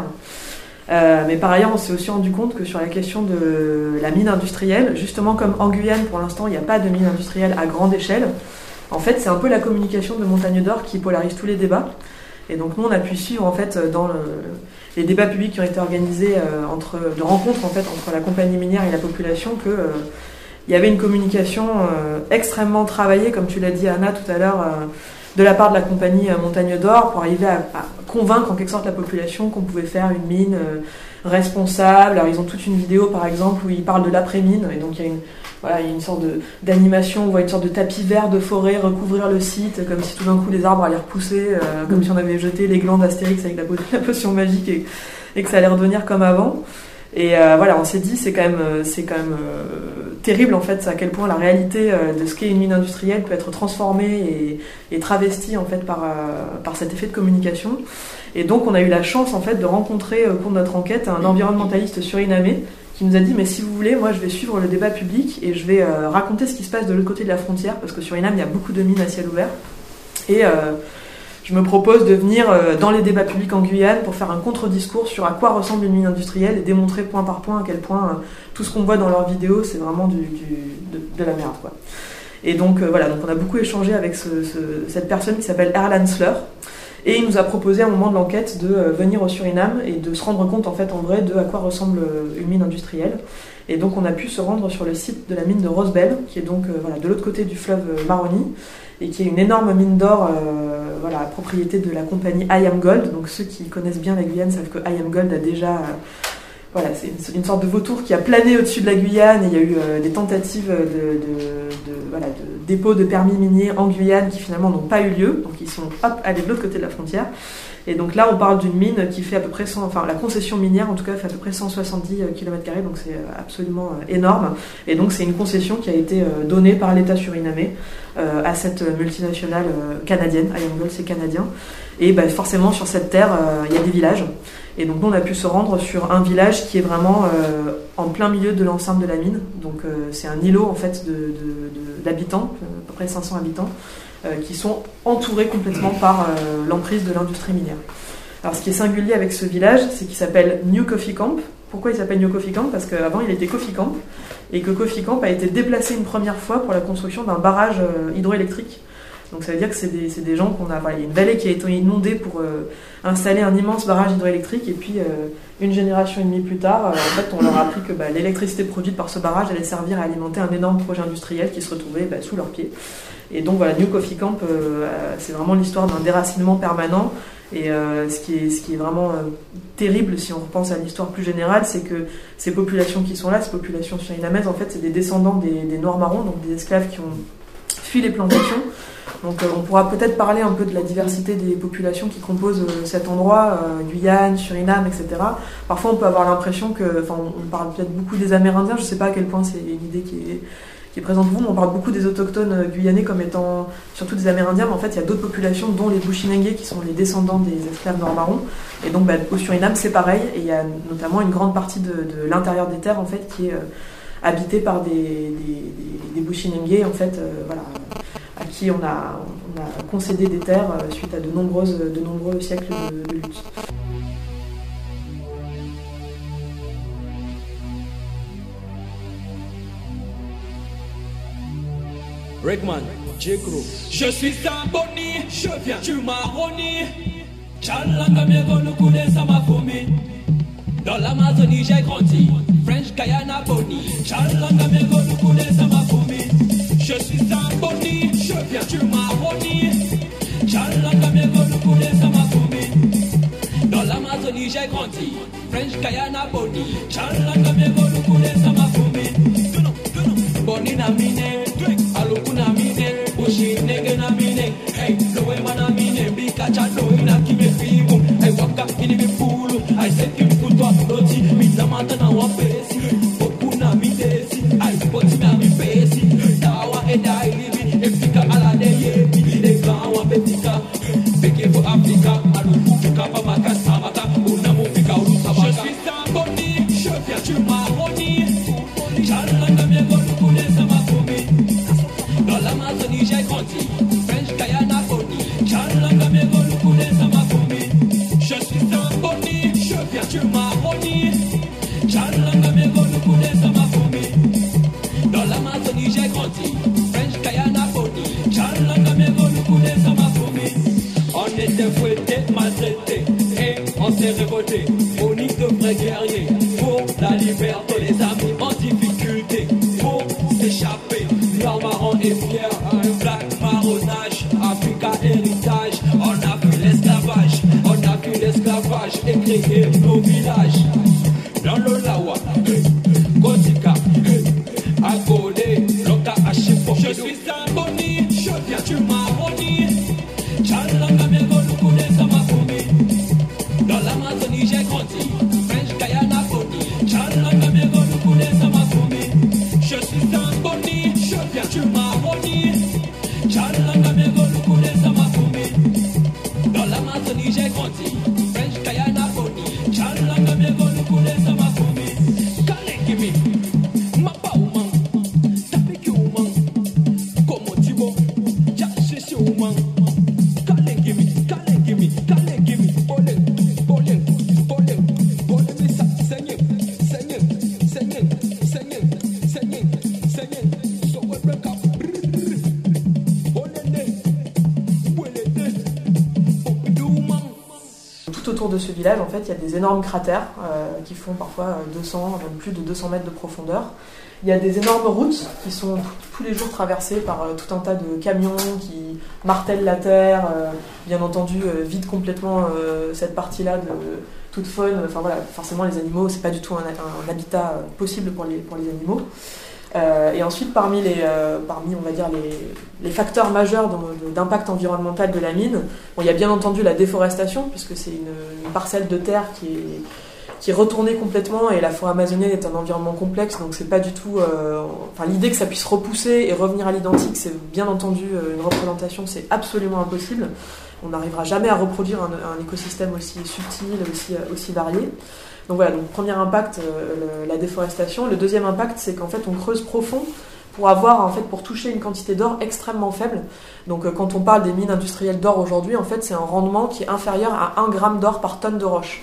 Euh, mais par ailleurs, on s'est aussi rendu compte que sur la question de la mine industrielle, justement comme en Guyane, pour l'instant, il n'y a pas de mine industrielle à grande échelle. En fait, c'est un peu la communication de Montagne d'Or qui polarise tous les débats. Et donc nous, on a pu suivre en fait dans le, les débats publics qui ont été organisés euh, entre, de rencontres en fait entre la compagnie minière et la population, que euh, il y avait une communication euh, extrêmement travaillée, comme tu l'as dit Anna tout à l'heure, euh, de la part de la compagnie euh, Montagne d'Or, pour arriver à, à convaincre en quelque sorte la population qu'on pouvait faire une mine euh, responsable. Alors ils ont toute une vidéo par exemple où ils parlent de l'après-mine, et donc il y a une Voilà, il y a une sorte de, d'animation, on voit une sorte de tapis vert de forêt recouvrir le site, comme si tout d'un coup les arbres allaient repousser, euh, comme si on avait jeté les glands d'Astérix avec la, la potion magique et, et que ça allait redevenir comme avant. Et euh, voilà, on s'est dit, c'est quand même, c'est quand même euh, terrible en fait, à quel point la réalité euh, de ce qu'est une mine industrielle peut être transformée et, et travestie en fait par, euh, par cet effet de communication. Et donc on a eu la chance en fait de rencontrer au cours de notre enquête un environnementaliste surinamais qui nous a dit, mais si vous voulez, moi je vais suivre le débat public et je vais euh, raconter ce qui se passe de l'autre côté de la frontière, parce que sur Suriname il y a beaucoup de mines à ciel ouvert, et euh, je me propose de venir euh, dans les débats publics en Guyane pour faire un contre-discours sur à quoi ressemble une mine industrielle et démontrer point par point à quel point euh, tout ce qu'on voit dans leurs vidéos c'est vraiment du, du, de, de la merde, quoi. Et donc euh, voilà, donc on a beaucoup échangé avec ce, ce, cette personne qui s'appelle Erlan Sleur. Et il nous a proposé à un moment de l'enquête de venir au Suriname et de se rendre compte en fait en vrai de à quoi ressemble une mine industrielle. Et donc on a pu se rendre sur le site de la mine de Rosebel, qui est donc euh, voilà, de l'autre côté du fleuve Maroni, et qui est une énorme mine d'or euh, voilà, à propriété de la compagnie I Am Gold. Donc ceux qui connaissent bien la Guyane savent que I Am Gold a déjà... Euh, Voilà, c'est une, une sorte de vautour qui a plané au-dessus de la Guyane, et il y a eu euh, des tentatives de, de, de, voilà, de dépôt de permis miniers en Guyane qui finalement n'ont pas eu lieu, donc ils sont hop, allés de l'autre côté de la frontière. Et donc là on parle d'une mine qui fait à peu près cent, enfin la concession minière en tout cas fait à peu près cent soixante-dix kilomètres carrés, donc c'est absolument énorme. Et donc c'est une concession qui a été donnée par l'État surinamais euh, à cette multinationale canadienne, I Am Gold c'est canadien. Et bah, forcément sur cette terre il euh, y a des villages. Et donc nous on a pu se rendre sur un village qui est vraiment euh, en plein milieu de l'enceinte de la mine. Donc euh, c'est un îlot en fait de, de, de, d'habitants, à peu près cinq cents habitants, euh, qui sont entourés complètement par euh, l'emprise de l'industrie minière. Alors ce qui est singulier avec ce village, c'est qu'il s'appelle New Coffee Camp. Pourquoi il s'appelle New Coffee Camp ? Parce qu'avant il était Coffee Camp, et que Coffee Camp a été déplacé une première fois pour la construction d'un barrage euh, hydroélectrique. Donc ça veut dire que c'est des, c'est des gens qu'on a... Voilà, il y a une vallée qui a été inondée pour euh, installer un immense barrage hydroélectrique, et puis euh, une génération et demie plus tard, euh, en fait, on leur a appris que bah, l'électricité produite par ce barrage allait servir à alimenter un énorme projet industriel qui se retrouvait bah, sous leurs pieds. Et donc voilà, New Coffee Camp, euh, c'est vraiment l'histoire d'un déracinement permanent. Et euh, ce, qui est, ce qui est vraiment euh, terrible, si on repense à l'histoire plus générale, c'est que ces populations qui sont là, ces populations surinamaises, en fait, c'est des descendants des, des Noirs marrons, donc des esclaves qui ont fui les plantations. Donc euh, on pourra peut-être parler un peu de la diversité des populations qui composent euh, cet endroit, euh, Guyane, Suriname, et cetera. Parfois on peut avoir l'impression que, enfin on, on parle peut-être beaucoup des Amérindiens, je ne sais pas à quel point c'est une idée qui est, qui est présente pour vous, mais on parle beaucoup des autochtones euh, guyanais comme étant surtout des Amérindiens, mais en fait il y a d'autres populations dont les Bushinengue qui sont les descendants des esclaves noirs marrons. Et donc bah, au Suriname c'est pareil, et il y a notamment une grande partie de, de l'intérieur des terres en fait qui est euh, habitée par des, des, des, des Bushinengue en fait, euh, voilà, à qui on a, on a concédé des terres euh, suite à de, nombreuses, de nombreux siècles de, de lutte. Rickman, J-Crew. Je suis un boni, je viens du Maroni. Chalanga mego le coulé ça m'a fourmi. Dans l'Amazonie j'ai grandi. French Guyana boni. Chalanga mego le coulé ça m'a fourmi. Je suis un boni, je viens du Maroni. Chalanga mego le coulé ça m'a fourmi. Dans l'Amazonie j'ai grandi. French Guyana boni. Chalanga mego le coulé ça m'a fourmi. Boni na mine. Alukuna mine, bushi nege na mine. Hey, lowe mana mine, bika chado ina kime fibu. Hey, waka ini bipulu, I said kim kutwa loti. Mitamata na wapesi, boku na midesi. I poti na mipesi, dawa eda ilibi. Efika ala de yebi, ega wabetika. Beke for Africa, aluku kapa makasa maka. Unamu fika ulusabaka. Je suis un boni, je viens du Maroni. Chalanga miego lukule sama fomi. Dans l'Amazonie j'ai grandi, French Guyana boni. Chalanga mego lukule sama fomi. Je suis un boni, je viens du Maroni. Chalanga mego lukule sama fomi. Dans l'Amazonie j'ai grandi, French Guyana boni. Chalanga mego lukule sama fomi. On était fouettés, maltraités, et on s'est révoltés. Boni de vrais guerriers, pour la liberté. Les amis en difficulté, pour s'échapper. Noir, marron et fier, un black marronnage, Africa héritage. On a vu l'esclavage, on a vu l'esclavage et créé nos villages. Dans le Lawa, Kotika, Agolé, Loka Achifo. Je suis un boni, je viens du Maroni. Chalanga mego lukule sama fomi. Dans l'Amazonie j'ai grandi, French Guyana boni. Chalanga mego lukule sama fomi. Je suis un boni, je viens du Maroni. Chalanga mego lukule sama fomi. Dans l'Amazonie j'ai grandi, French Guyana boni. Chalanga mego lukule sama fomi. Kale kimi, mapa umang, tapiki umang, komo tibo, jashi umang. Kale kimi, kale kimi, kale kimi, ole, ole, ole, ole misa, senye, senye, senye, senye, senye, senye, so we break up. Tout autour de ce village, en fait, il y a des énormes cratères euh, qui font parfois deux cents, même plus de deux cents mètres de profondeur. Il y a des énormes routes qui sont tous les jours traversées par euh, tout un tas de camions qui martèlent la terre, euh, bien entendu euh, vident complètement euh, cette partie-là de toute faune. Enfin voilà, forcément les animaux, c'est pas du tout un, un, un habitat possible pour les, pour les animaux. Euh, et ensuite, parmi les, euh, parmi on va dire les, les facteurs majeurs d'impact environnemental de la mine, bon, il y a bien entendu la déforestation, puisque c'est une, une parcelle de terre qui est, qui est retournée complètement, et la forêt amazonienne est un environnement complexe, donc c'est pas du tout. Euh, enfin, l'idée que ça puisse repousser et revenir à l'identique, c'est bien entendu euh, une représentation, c'est absolument impossible. On n'arrivera jamais à reproduire un, un écosystème aussi subtil, aussi, aussi varié. Donc voilà, donc premier impact, euh, le, la déforestation. Le deuxième impact, c'est qu'en fait on creuse profond pour avoir, en fait, pour toucher une quantité d'or extrêmement faible. Donc euh, quand on parle des mines industrielles d'or aujourd'hui, en fait c'est un rendement qui est inférieur à un gramme d'or par tonne de roche.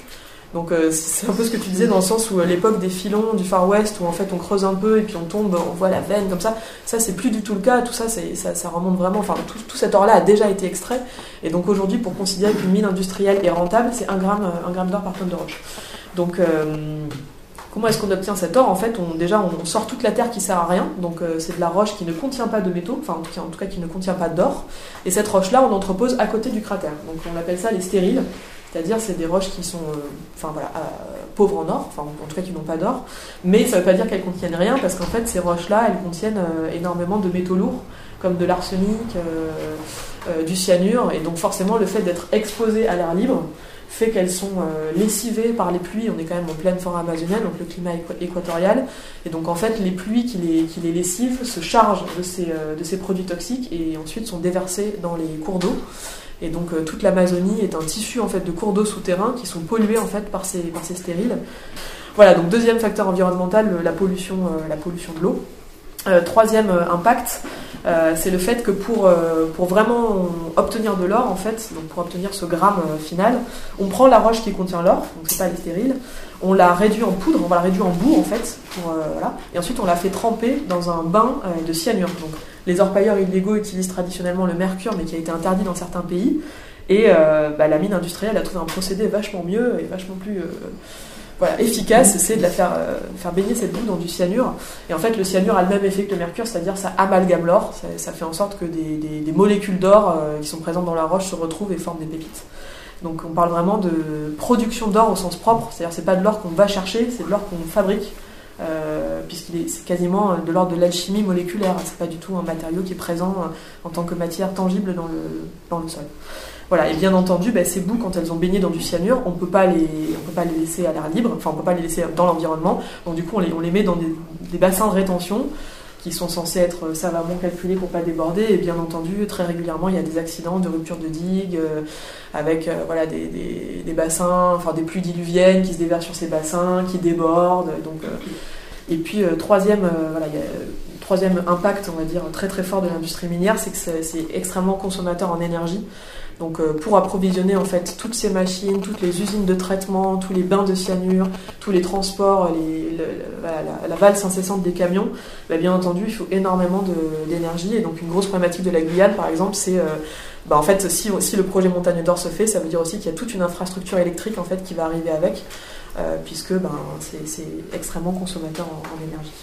Donc euh, c'est un peu ce que tu disais dans le sens où à l'époque des filons du Far West où en fait on creuse un peu et puis on tombe, on voit la veine comme ça, ça c'est plus du tout le cas, tout ça, c'est, ça, ça remonte vraiment, enfin tout, tout cet or là a déjà été extrait et donc aujourd'hui pour considérer qu'une mine industrielle est rentable c'est un gramme, un gramme d'or par tonne de roche. Donc euh, comment est-ce qu'on obtient cet or? En fait on, déjà on sort toute la terre qui sert à rien, donc euh, c'est de la roche qui ne contient pas de métaux, enfin en tout cas, en tout cas qui ne contient pas d'or, et cette roche là on entrepose à côté du cratère, donc on appelle ça les stériles. C'est-à-dire c'est des roches qui sont euh, enfin, voilà, euh, pauvres en or, enfin en tout cas qui n'ont pas d'or, mais ça ne veut pas dire qu'elles contiennent rien, parce qu'en fait ces roches-là, elles contiennent euh, énormément de métaux lourds, comme de l'arsenic, euh, euh, du cyanure, et donc forcément le fait d'être exposées à l'air libre fait qu'elles sont euh, lessivées par les pluies. On est quand même en pleine forêt amazonienne, donc le climat équ- équatorial, et donc en fait les pluies qui les, qui les lessivent se chargent de ces, euh, de ces produits toxiques et ensuite sont déversés dans les cours d'eau. Et donc euh, toute l'Amazonie est un tissu en fait de cours d'eau souterrains qui sont pollués en fait par ces, par ces stériles. Voilà, donc deuxième facteur environnemental, la pollution, euh, la pollution de l'eau. Euh, troisième euh, impact, euh, c'est le fait que pour, euh, pour vraiment obtenir de l'or, en fait, donc pour obtenir ce gramme euh, final, on prend la roche qui contient l'or, donc c'est pas les stériles, on la réduit en poudre, on va la réduire en boue en fait, pour, euh, voilà, et ensuite on la fait tremper dans un bain euh, de cyanure. Donc les orpailleurs illégaux utilisent traditionnellement le mercure, mais qui a été interdit dans certains pays, et euh, bah, la mine industrielle a trouvé un procédé vachement mieux et vachement plus... Euh, Voilà, efficace, c'est de la faire, euh, faire baigner cette boue dans du cyanure. Et en fait, le cyanure a le même effet que le mercure, c'est-à-dire ça amalgame l'or, ça, ça fait en sorte que des, des, des molécules d'or euh, qui sont présentes dans la roche se retrouvent et forment des pépites. Donc on parle vraiment de production d'or au sens propre, c'est-à-dire c'est pas de l'or qu'on va chercher, c'est de l'or qu'on fabrique, euh, puisqu'il est c'est quasiment de l'ordre de l'alchimie moléculaire, c'est pas du tout un matériau qui est présent en tant que matière tangible dans le, dans le sol. Voilà, et bien entendu, bah, ces boues, quand elles ont baigné dans du cyanure, on peut pas les, on peut pas les laisser à l'air libre, enfin on peut pas les laisser dans l'environnement, donc du coup on les, on les met dans des, des bassins de rétention qui sont censés être savamment calculés pour pas déborder, et bien entendu très régulièrement il y a des accidents de rupture de digues, euh, avec euh, voilà, des, des, des bassins, enfin des pluies diluviennes qui se déversent sur ces bassins, qui débordent, donc, euh, et puis euh, troisième, euh, voilà, il y a, troisième impact on va dire très très fort de l'industrie minière, c'est que c'est, c'est extrêmement consommateur en énergie. Donc euh, pour approvisionner en fait toutes ces machines, toutes les usines de traitement, tous les bains de cyanure, tous les transports, les, le, la, la, la valse incessante des camions, bah, bien entendu il faut énormément de, d'énergie. Et donc une grosse problématique de la Guyane par exemple, c'est euh, bah, en fait si, si le projet Montagne d'Or se fait, ça veut dire aussi qu'il y a toute une infrastructure électrique en fait qui va arriver avec, euh, puisque ben, c'est, c'est extrêmement consommateur en, en énergie.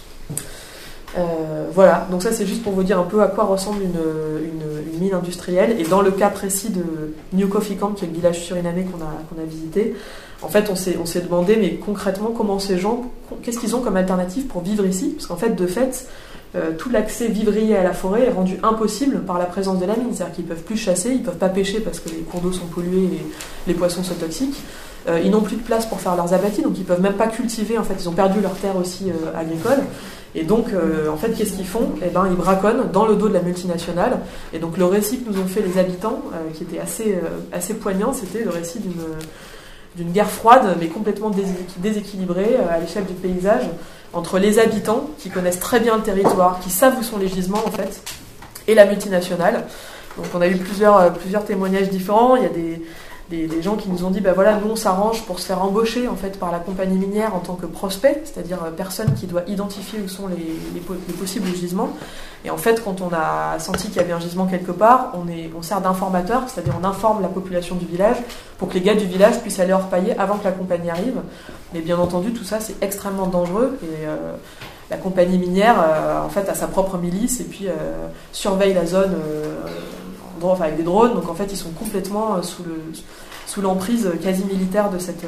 Euh, voilà, donc ça c'est juste pour vous dire un peu à quoi ressemble une, une, une mine industrielle. Et dans le cas précis de New Coffee Camp, qui est le village surinamé qu'on a, qu'on a visité, en fait on s'est, on s'est demandé mais concrètement comment ces gens, qu'est-ce qu'ils ont comme alternative pour vivre ici, parce qu'en fait de fait euh, tout l'accès vivrier à la forêt est rendu impossible par la présence de la mine, c'est-à-dire qu'ils peuvent plus chasser, ils peuvent pas pêcher parce que les cours d'eau sont pollués et les poissons sont toxiques. Euh, ils n'ont plus de place pour faire leurs abatis, donc ils peuvent même pas cultiver, en fait ils ont perdu leur terre aussi euh, agricole. Et donc, euh, en fait, qu'est-ce qu'ils font ? Eh ben, ils braconnent dans le dos de la multinationale. Et donc, le récit que nous ont fait les habitants, euh, qui était assez, euh, assez poignant, c'était le récit d'une, d'une guerre froide, mais complètement déséquilibrée euh, à l'échelle du paysage, entre les habitants, qui connaissent très bien le territoire, qui savent où sont les gisements, en fait, et la multinationale. Donc, on a eu plusieurs, euh, plusieurs témoignages différents. Il y a des... Des, des gens qui nous ont dit, ben voilà, nous on s'arrange pour se faire embaucher en fait par la compagnie minière en tant que prospect, c'est-à-dire personne qui doit identifier où sont les, les, les possibles gisements. Et en fait, quand on a senti qu'il y avait un gisement quelque part, on, est, on sert d'informateur, c'est-à-dire on informe la population du village pour que les gars du village puissent aller orpailler avant que la compagnie arrive. Mais bien entendu, tout ça c'est extrêmement dangereux et euh, la compagnie minière euh, en fait a sa propre milice et puis euh, surveille la zone. Euh, Enfin, avec des drones, donc en fait ils sont complètement sous, le, sous l'emprise quasi militaire de cette,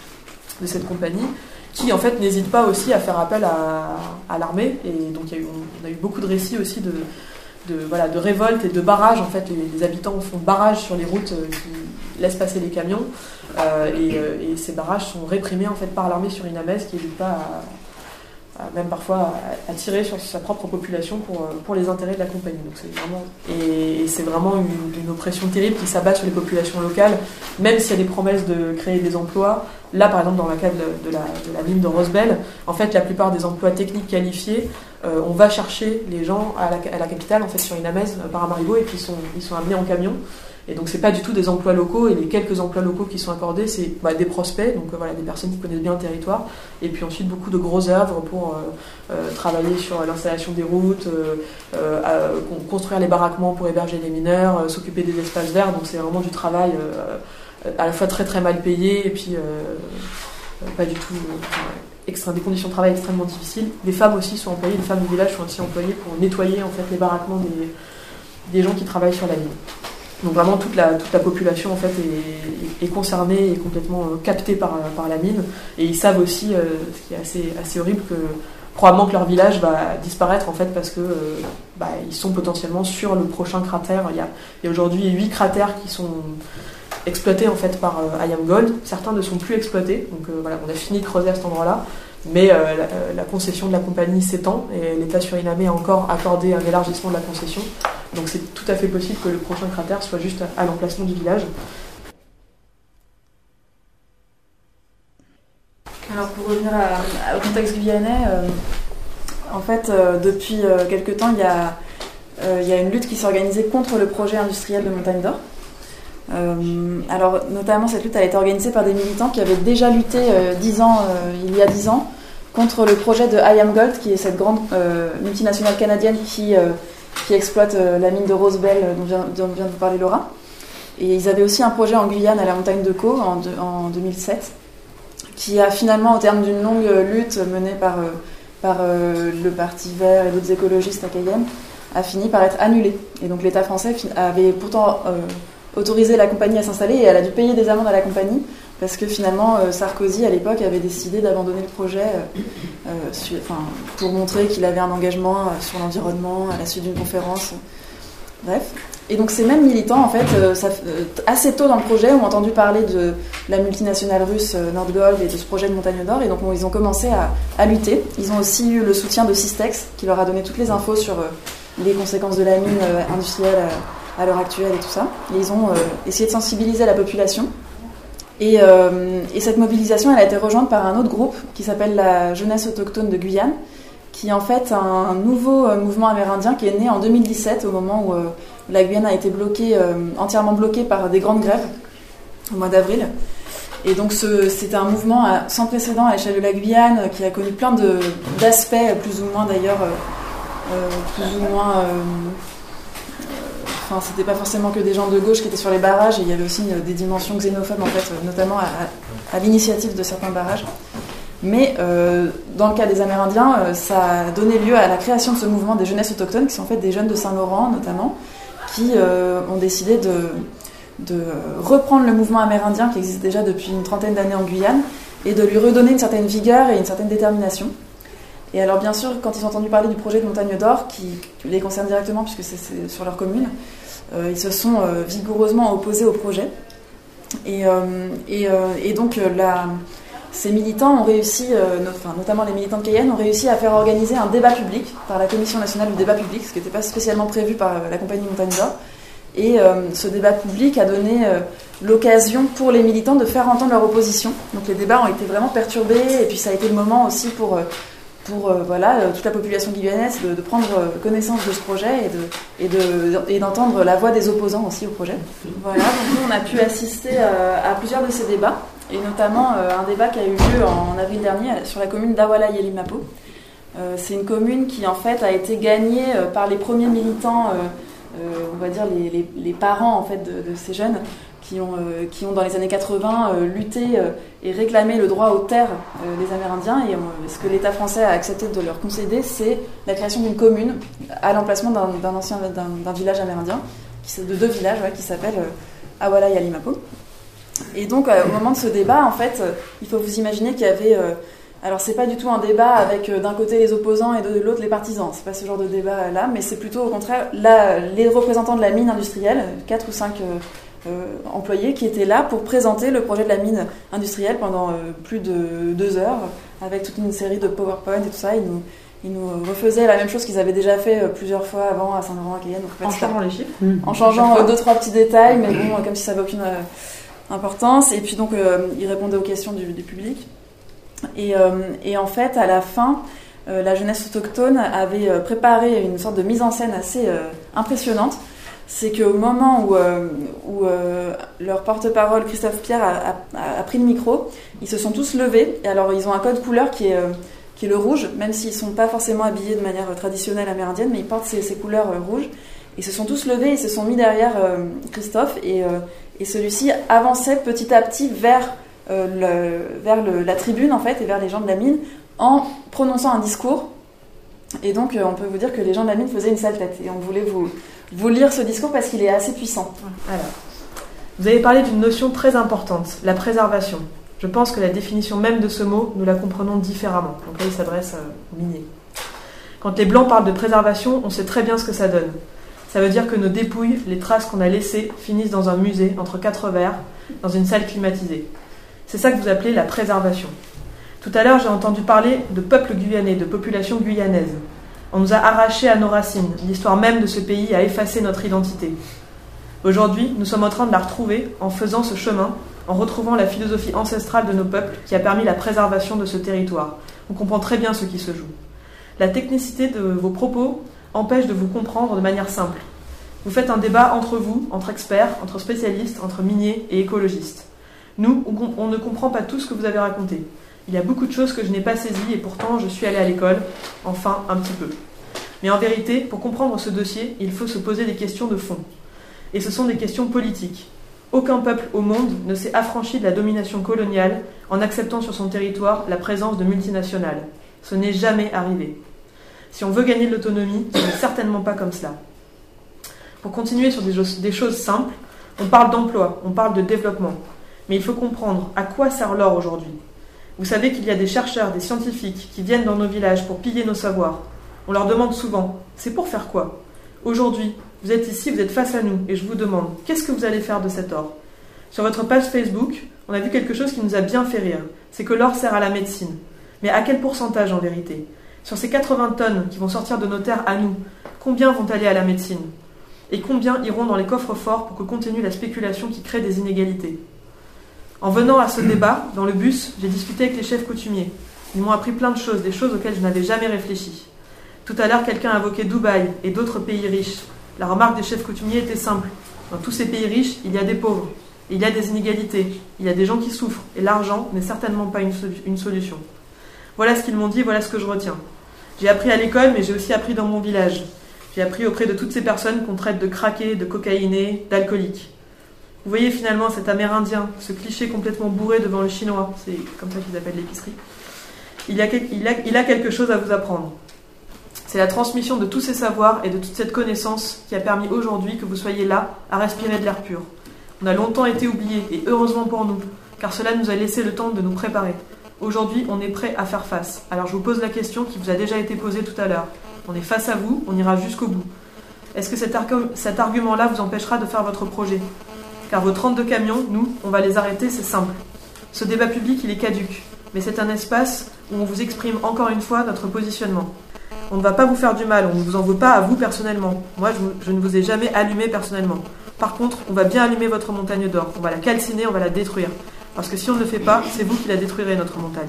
de cette compagnie, qui en fait n'hésite pas aussi à faire appel à, à l'armée, et donc il y a eu, on a eu beaucoup de récits aussi de, de, voilà, de révolte et de barrages, en fait les, les habitants font barrages sur les routes qui laissent passer les camions, euh, et, et ces barrages sont réprimés en fait par l'armée surinamaise qui n'hésite pas à même parfois à tirer sur sa propre population pour, pour les intérêts de la compagnie. Donc c'est vraiment, et, et c'est vraiment une, une oppression terrible qui s'abat sur les populations locales, même s'il y a des promesses de créer des emplois. Là, par exemple, dans le cas de, de, la, de la mine de Rosbel, en fait, la plupart des emplois techniques qualifiés, euh, on va chercher les gens à la, à la capitale, en fait, sur Inamès, par Amaribo, et puis ils sont, ils sont amenés en camion. Et donc c'est pas du tout des emplois locaux, et les quelques emplois locaux qui sont accordés, c'est bah, des prospects, donc euh, voilà, des personnes qui connaissent bien le territoire, et puis ensuite beaucoup de gros œuvres pour euh, euh, travailler sur l'installation des routes, euh, euh, euh, construire les baraquements pour héberger les mineurs, euh, s'occuper des espaces verts, donc c'est vraiment du travail euh, à la fois très très mal payé, et puis euh, pas du tout... Euh, Extra, des conditions de travail extrêmement difficiles. Les femmes aussi sont employées, les femmes du village sont aussi employées pour nettoyer en fait les baraquements des, des gens qui travaillent sur la ligne. Donc vraiment toute la, toute la population en fait est, est concernée et complètement euh, captée par, par la mine. Et ils savent aussi, euh, ce qui est assez, assez horrible, que probablement que leur village va disparaître en fait parce que euh, bah, ils sont potentiellement sur le prochain cratère. Il y a, il y a aujourd'hui huit cratères qui sont exploités en fait par euh, IAMGOLD. Certains ne sont plus exploités, donc euh, voilà, on a fini de creuser à cet endroit-là, mais euh, la, la concession de la compagnie s'étend et l'État surinamais a encore accordé un élargissement de la concession, donc c'est tout à fait possible que le prochain cratère soit juste à, à l'emplacement du village. Alors pour revenir à, à, au contexte guyanais, euh, en fait euh, depuis euh, quelques temps il y a, euh, il y a une lutte qui s'est organisée contre le projet industriel de Montagne d'Or. Euh, alors notamment cette lutte a été organisée par des militants qui avaient déjà lutté euh, dix ans, euh, il y a dix ans contre le projet de IAMGOLD, qui est cette grande euh, multinationale canadienne qui, euh, qui exploite euh, la mine de Rosebel dont vient, dont vient de vous parler Laura. Et ils avaient aussi un projet en Guyane à la montagne de Caux en, de, en deux mille sept qui a finalement, au terme d'une longue lutte menée par, euh, par euh, le Parti Vert et d'autres écologistes à Cayenne, a fini par être annulé. Et donc l'État français avait pourtant euh, autorisé la compagnie à s'installer et elle a dû payer des amendes à la compagnie parce que finalement euh, Sarkozy à l'époque avait décidé d'abandonner le projet euh, euh, su, enfin, pour montrer qu'il avait un engagement euh, sur l'environnement à la suite d'une conférence. Bref. Et donc ces mêmes militants, en fait, euh, ça, euh, assez tôt dans le projet, ont entendu parler de la multinationale russe euh, Nordgold et de ce projet de Montagne d'Or, et donc bon, ils ont commencé à, à lutter. Ils ont aussi eu le soutien de Systex, qui leur a donné toutes les infos sur euh, les conséquences de la mine euh, industrielle euh, à l'heure actuelle et tout ça. Et ils ont euh, essayé de sensibiliser la population. Et, euh, et cette mobilisation, elle a été rejointe par un autre groupe qui s'appelle la Jeunesse autochtone de Guyane, qui est en fait un nouveau euh, mouvement amérindien qui est né en deux mille dix-sept, au moment où euh, la Guyane a été bloquée, euh, entièrement bloquée par des grandes grèves au mois d'avril. Et donc ce, c'était un mouvement à, sans précédent à l'échelle de la Guyane, qui a connu plein de, d'aspects, plus ou moins d'ailleurs, euh, euh, plus ou moins... Euh, Enfin, c'était pas forcément que des gens de gauche qui étaient sur les barrages, et il y avait aussi des dimensions xénophobes, en fait, notamment à, à l'initiative de certains barrages. Mais euh, dans le cas des Amérindiens, euh, ça a donné lieu à la création de ce mouvement des jeunesses autochtones, qui sont en fait des jeunes de Saint-Laurent notamment, qui euh, ont décidé de, de reprendre le mouvement amérindien qui existe déjà depuis une trentaine d'années en Guyane, et de lui redonner une certaine vigueur et une certaine détermination. Et alors bien sûr, quand ils ont entendu parler du projet de Montagne d'Or, qui les concerne directement puisque c'est, c'est sur leur commune, euh, ils se sont euh, vigoureusement opposés au projet. Et, euh, et, euh, et donc la, ces militants ont réussi, euh, not, enfin, notamment les militants de Cayenne, ont réussi à faire organiser un débat public par la Commission nationale du débat public, ce qui n'était pas spécialement prévu par la compagnie Montagne d'Or. Et euh, ce débat public a donné euh, l'occasion pour les militants de faire entendre leur opposition. Donc les débats ont été vraiment perturbés, et puis ça a été le moment aussi pour... Euh, pour euh, voilà, euh, toute la population guyanaise de, de prendre euh, connaissance de ce projet et, de, et, de, et d'entendre la voix des opposants aussi au projet. Voilà, donc nous on a pu assister euh, à plusieurs de ces débats, et notamment euh, un débat qui a eu lieu en, en avril dernier sur la commune d'Awala-Yelimapo. Euh, c'est une commune qui en fait a été gagnée euh, par les premiers militants, euh, euh, on va dire les, les, les parents en fait de, de ces jeunes, qui ont, euh, qui ont dans les années quatre-vingts euh, lutté euh, et réclamé le droit aux terres euh, des Amérindiens. Et euh, ce que l'État français a accepté de leur concéder, c'est la création d'une commune à l'emplacement d'un, d'un ancien d'un, d'un village amérindien, qui, de deux villages ouais, qui s'appellent euh, Awala-Yelimapo. Et donc euh, au moment de ce débat, en fait, euh, il faut vous imaginer qu'il y avait... Euh, alors c'est pas du tout un débat avec euh, d'un côté les opposants et de l'autre les partisans, c'est pas ce genre de débat là, mais c'est plutôt au contraire là, les représentants de la mine industrielle, quatre ou cinq euh, Euh, employés qui étaient là pour présenter le projet de la mine industrielle pendant euh, plus de deux heures, avec toute une série de PowerPoint et tout ça. Ils nous, ils nous refaisaient la même chose qu'ils avaient déjà fait euh, plusieurs fois avant à Saint-Laurent, à Cayenne. Donc, en, fait, en changeant les chiffres mmh. En changeant euh, deux, trois petits détails, mais bon, comme si ça n'avait aucune euh, importance. Et puis donc, euh, ils répondaient aux questions du, du public. Et, euh, et en fait, à la fin, euh, la jeunesse autochtone avait euh, préparé une sorte de mise en scène assez euh, impressionnante, c'est qu'au moment où, euh, où euh, leur porte-parole, Christophe Pierre, a, a, a pris le micro, ils se sont tous levés. Et alors, ils ont un code couleur qui est, euh, qui est le rouge, même s'ils ne sont pas forcément habillés de manière traditionnelle amérindienne, mais ils portent ces, ces couleurs euh, rouges. Ils se sont tous levés, ils se sont mis derrière euh, Christophe, et, euh, et celui-ci avançait petit à petit vers, euh, le, vers le, la tribune, en fait, et vers les gens de la mine, en prononçant un discours. Et donc, euh, on peut vous dire que les gens de la mine faisaient une sale tête. Et on voulait vous, vous lire ce discours parce qu'il est assez puissant. Alors, vous avez parlé d'une notion très importante, la préservation. Je pense que la définition même de ce mot, nous la comprenons différemment. Donc là, il s'adresse aux miniers. Quand les Blancs parlent de préservation, on sait très bien ce que ça donne. Ça veut dire que nos dépouilles, les traces qu'on a laissées, finissent dans un musée, entre quatre verres, dans une salle climatisée. C'est ça que vous appelez la préservation. Tout à l'heure, j'ai entendu parler de peuple guyanais, de population guyanaise. On nous a arrachés à nos racines. L'histoire même de ce pays a effacé notre identité. Aujourd'hui, nous sommes en train de la retrouver en faisant ce chemin, en retrouvant la philosophie ancestrale de nos peuples qui a permis la préservation de ce territoire. On comprend très bien ce qui se joue. La technicité de vos propos empêche de vous comprendre de manière simple. Vous faites un débat entre vous, entre experts, entre spécialistes, entre miniers et écologistes. Nous, on ne comprend pas tout ce que vous avez raconté. Il y a beaucoup de choses que je n'ai pas saisies et pourtant je suis allée à l'école, enfin un petit peu. Mais en vérité, pour comprendre ce dossier, il faut se poser des questions de fond. Et ce sont des questions politiques. Aucun peuple au monde ne s'est affranchi de la domination coloniale en acceptant sur son territoire la présence de multinationales. Ce n'est jamais arrivé. Si on veut gagner de l'autonomie, ce n'est certainement pas comme cela. Pour continuer sur des choses, des choses simples, on parle d'emploi, on parle de développement. Mais il faut comprendre à quoi sert l'or aujourd'hui. Vous savez qu'il y a des chercheurs, des scientifiques qui viennent dans nos villages pour piller nos savoirs. On leur demande souvent, c'est pour faire quoi ? Aujourd'hui, vous êtes ici, vous êtes face à nous, et je vous demande, qu'est-ce que vous allez faire de cet or ? Sur votre page Facebook, on a vu quelque chose qui nous a bien fait rire. C'est que l'or sert à la médecine. Mais à quel pourcentage en vérité ? Sur ces quatre-vingts tonnes qui vont sortir de nos terres à nous, combien vont aller à la médecine ? Et combien iront dans les coffres forts pour que continue la spéculation qui crée des inégalités ? En venant à ce débat, dans le bus, j'ai discuté avec les chefs coutumiers. Ils m'ont appris plein de choses, des choses auxquelles je n'avais jamais réfléchi. Tout à l'heure, quelqu'un a évoqué Dubaï et d'autres pays riches. La remarque des chefs coutumiers était simple. Dans tous ces pays riches, il y a des pauvres. Il y a des inégalités. Il y a des gens qui souffrent. Et l'argent n'est certainement pas une, solu- une solution. Voilà ce qu'ils m'ont dit, voilà ce que je retiens. J'ai appris à l'école, mais j'ai aussi appris dans mon village. J'ai appris auprès de toutes ces personnes qu'on traite de craqués, de cocaïnés, d'alcooliques. Vous voyez finalement cet Amérindien, ce cliché complètement bourré devant le Chinois, c'est comme ça qu'ils appellent l'épicerie. Il a, il, a, il a quelque chose à vous apprendre. C'est la transmission de tous ces savoirs et de toute cette connaissance qui a permis aujourd'hui que vous soyez là à respirer de l'air pur. On a longtemps été oubliés, et heureusement pour nous, car cela nous a laissé le temps de nous préparer. Aujourd'hui, on est prêt à faire face. Alors je vous pose la question qui vous a déjà été posée tout à l'heure. On est face à vous, on ira jusqu'au bout. Est-ce que cet, argu- cet argument-là vous empêchera de faire votre projet ? Car vos trente-deux camions, nous, on va les arrêter, c'est simple. Ce débat public, il est caduc, mais c'est un espace où on vous exprime encore une fois notre positionnement. On ne va pas vous faire du mal, on ne vous en veut pas à vous personnellement. Moi, je, je ne vous ai jamais allumé personnellement. Par contre, on va bien allumer votre montagne d'or. On va la calciner, on va la détruire. Parce que si on ne le fait pas, c'est vous qui la détruirez, notre montagne.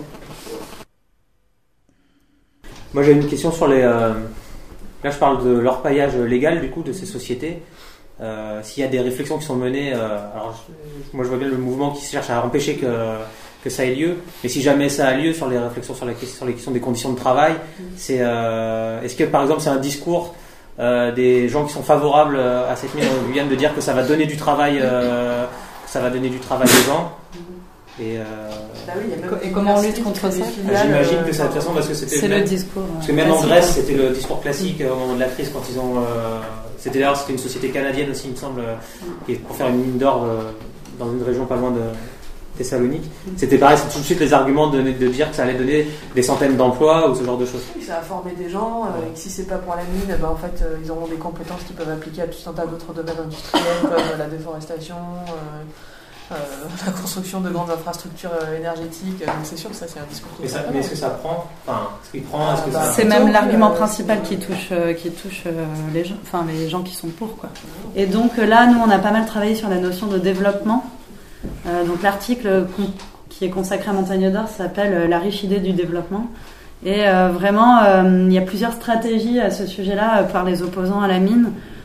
Moi, j'ai une question sur les... Euh... Là, je parle de l'orpaillage légal, du coup, de ces sociétés. Euh, s'il y a des réflexions qui sont menées, euh, alors je, moi je vois bien le mouvement qui cherche à empêcher que, que ça ait lieu, mais si jamais ça a lieu sur les réflexions sur, la, sur les questions des conditions de travail, c'est, euh, est-ce que par exemple c'est un discours euh, des gens qui sont favorables à cette mine en Guyane de dire que ça va donner du travail, euh, que ça va donner du travail aux gens et, euh, bah oui, il y a même et comment on lutte contre ça filiales, J'imagine que ça de toute façon parce que c'était c'est le, le discours. Parce que même en Grèce c'était le discours classique au moment de la crise quand ils ont euh, c'était d'ailleurs c'était une société canadienne aussi il me semble qui pour faire une mine d'or euh, dans une région pas loin de Thessalonique. C'était pareil, c'est tout de suite les arguments de, de dire que ça allait donner des centaines d'emplois ou ce genre de choses. Oui, ça a formé des gens euh, et que si c'est pas pour la mine, ben, en fait euh, ils auront des compétences qu'ils peuvent appliquer à tout un tas d'autres domaines industriels comme la déforestation. Euh, Euh, la construction de grandes infrastructures euh, énergétiques, donc c'est sûr que ça c'est un discours qui mais, ça, mais est-ce que ça prend enfin, est-ce qu'il prend, est-ce que bah, ça... C'est même l'argument euh, principal qui touche, euh, qui touche euh, les, gens, enfin, les gens qui sont pour quoi. Et donc là nous on a pas mal travaillé sur la notion de développement, euh, donc l'article con- qui est consacré à Montagne d'Or s'appelle euh, La riche idée du développement et euh, vraiment euh, il y a plusieurs stratégies à ce sujet-là euh, par les opposants à la mine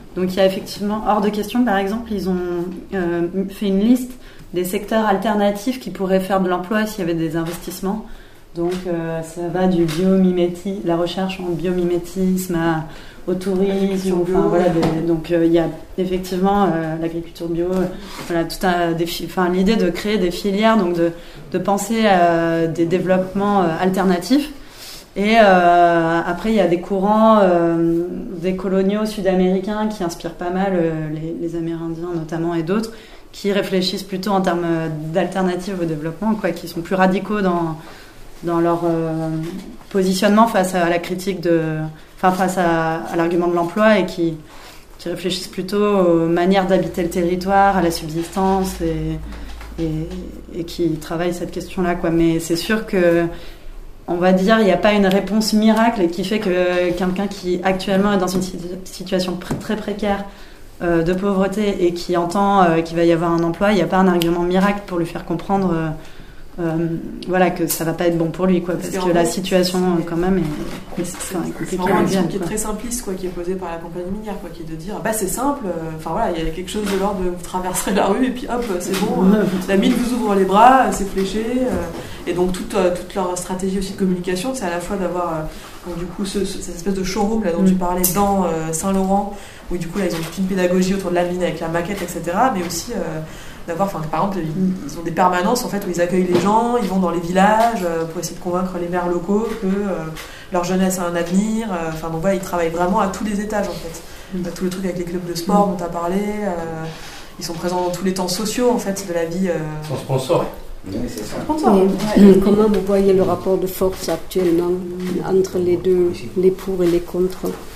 Donc il y a effectivement, hors de question, par exemple, ils ont euh, fait une liste des secteurs alternatifs qui pourraient faire de l'emploi s'il y avait des investissements. Donc euh, ça va du biomimétisme, la recherche en biomimétisme à, au tourisme. Enfin, voilà, des, donc euh, il y a effectivement euh, l'agriculture bio, euh, voilà, tout un, des, enfin, l'idée de créer des filières, donc de, de penser à des développements euh, alternatifs. Et euh, après, il y a des courants, euh, des coloniaux sud-américains qui inspirent pas mal euh, les, les Amérindiens notamment et d'autres, qui réfléchissent plutôt en termes d'alternatives au développement, quoi, qui sont plus radicaux dans, dans leur euh, positionnement face à la critique de, enfin face à, à l'argument de l'emploi et qui, qui réfléchissent plutôt aux manières d'habiter le territoire, à la subsistance et, et, et qui travaillent cette question-là, quoi. Mais c'est sûr que on va dire, il n'y a pas une réponse miracle qui fait que quelqu'un qui actuellement est dans une situation très précaire euh, de pauvreté et qui entend euh, qu'il va y avoir un emploi, il n'y a pas un argument miracle pour lui faire comprendre euh, euh, voilà, que ça ne va pas être bon pour lui, quoi, parce, parce que la situation quand même est, est, c'est, enfin, est compliquée. C'est vraiment une question qui est très simpliste, quoi, qui est posée par la compagnie minière, quoi, qui est de dire bah c'est simple, enfin euh, voilà, il y a quelque chose de l'ordre de vous traverserez la rue et puis hop, c'est bon, euh, la mine vous ouvre les bras, c'est fléché. Euh, Et donc toute, euh, toute leur stratégie aussi de communication, c'est à la fois d'avoir euh, donc, du coup ce, ce, cette espèce de showroom là dont mmh. tu parlais dans euh, Saint-Laurent, où du coup là ils ont toute une pédagogie autour de la mine avec la maquette, et cetera. Mais aussi euh, d'avoir, enfin par exemple, ils, ils ont des permanences en fait où ils accueillent les gens, ils vont dans les villages euh, pour essayer de convaincre les maires locaux que euh, leur jeunesse a un avenir. Enfin euh, donc voilà, ils travaillent vraiment à tous les étages en fait. Mmh. Tous les trucs avec les clubs de sport mmh. dont tu as parlé, euh, ils sont présents dans tous les temps sociaux en fait de la vie. Euh... Ils sont sponsors. Oui, c'est ça. Et, et comment vous voyez le rapport de force actuellement entre les deux, les pour et les contre?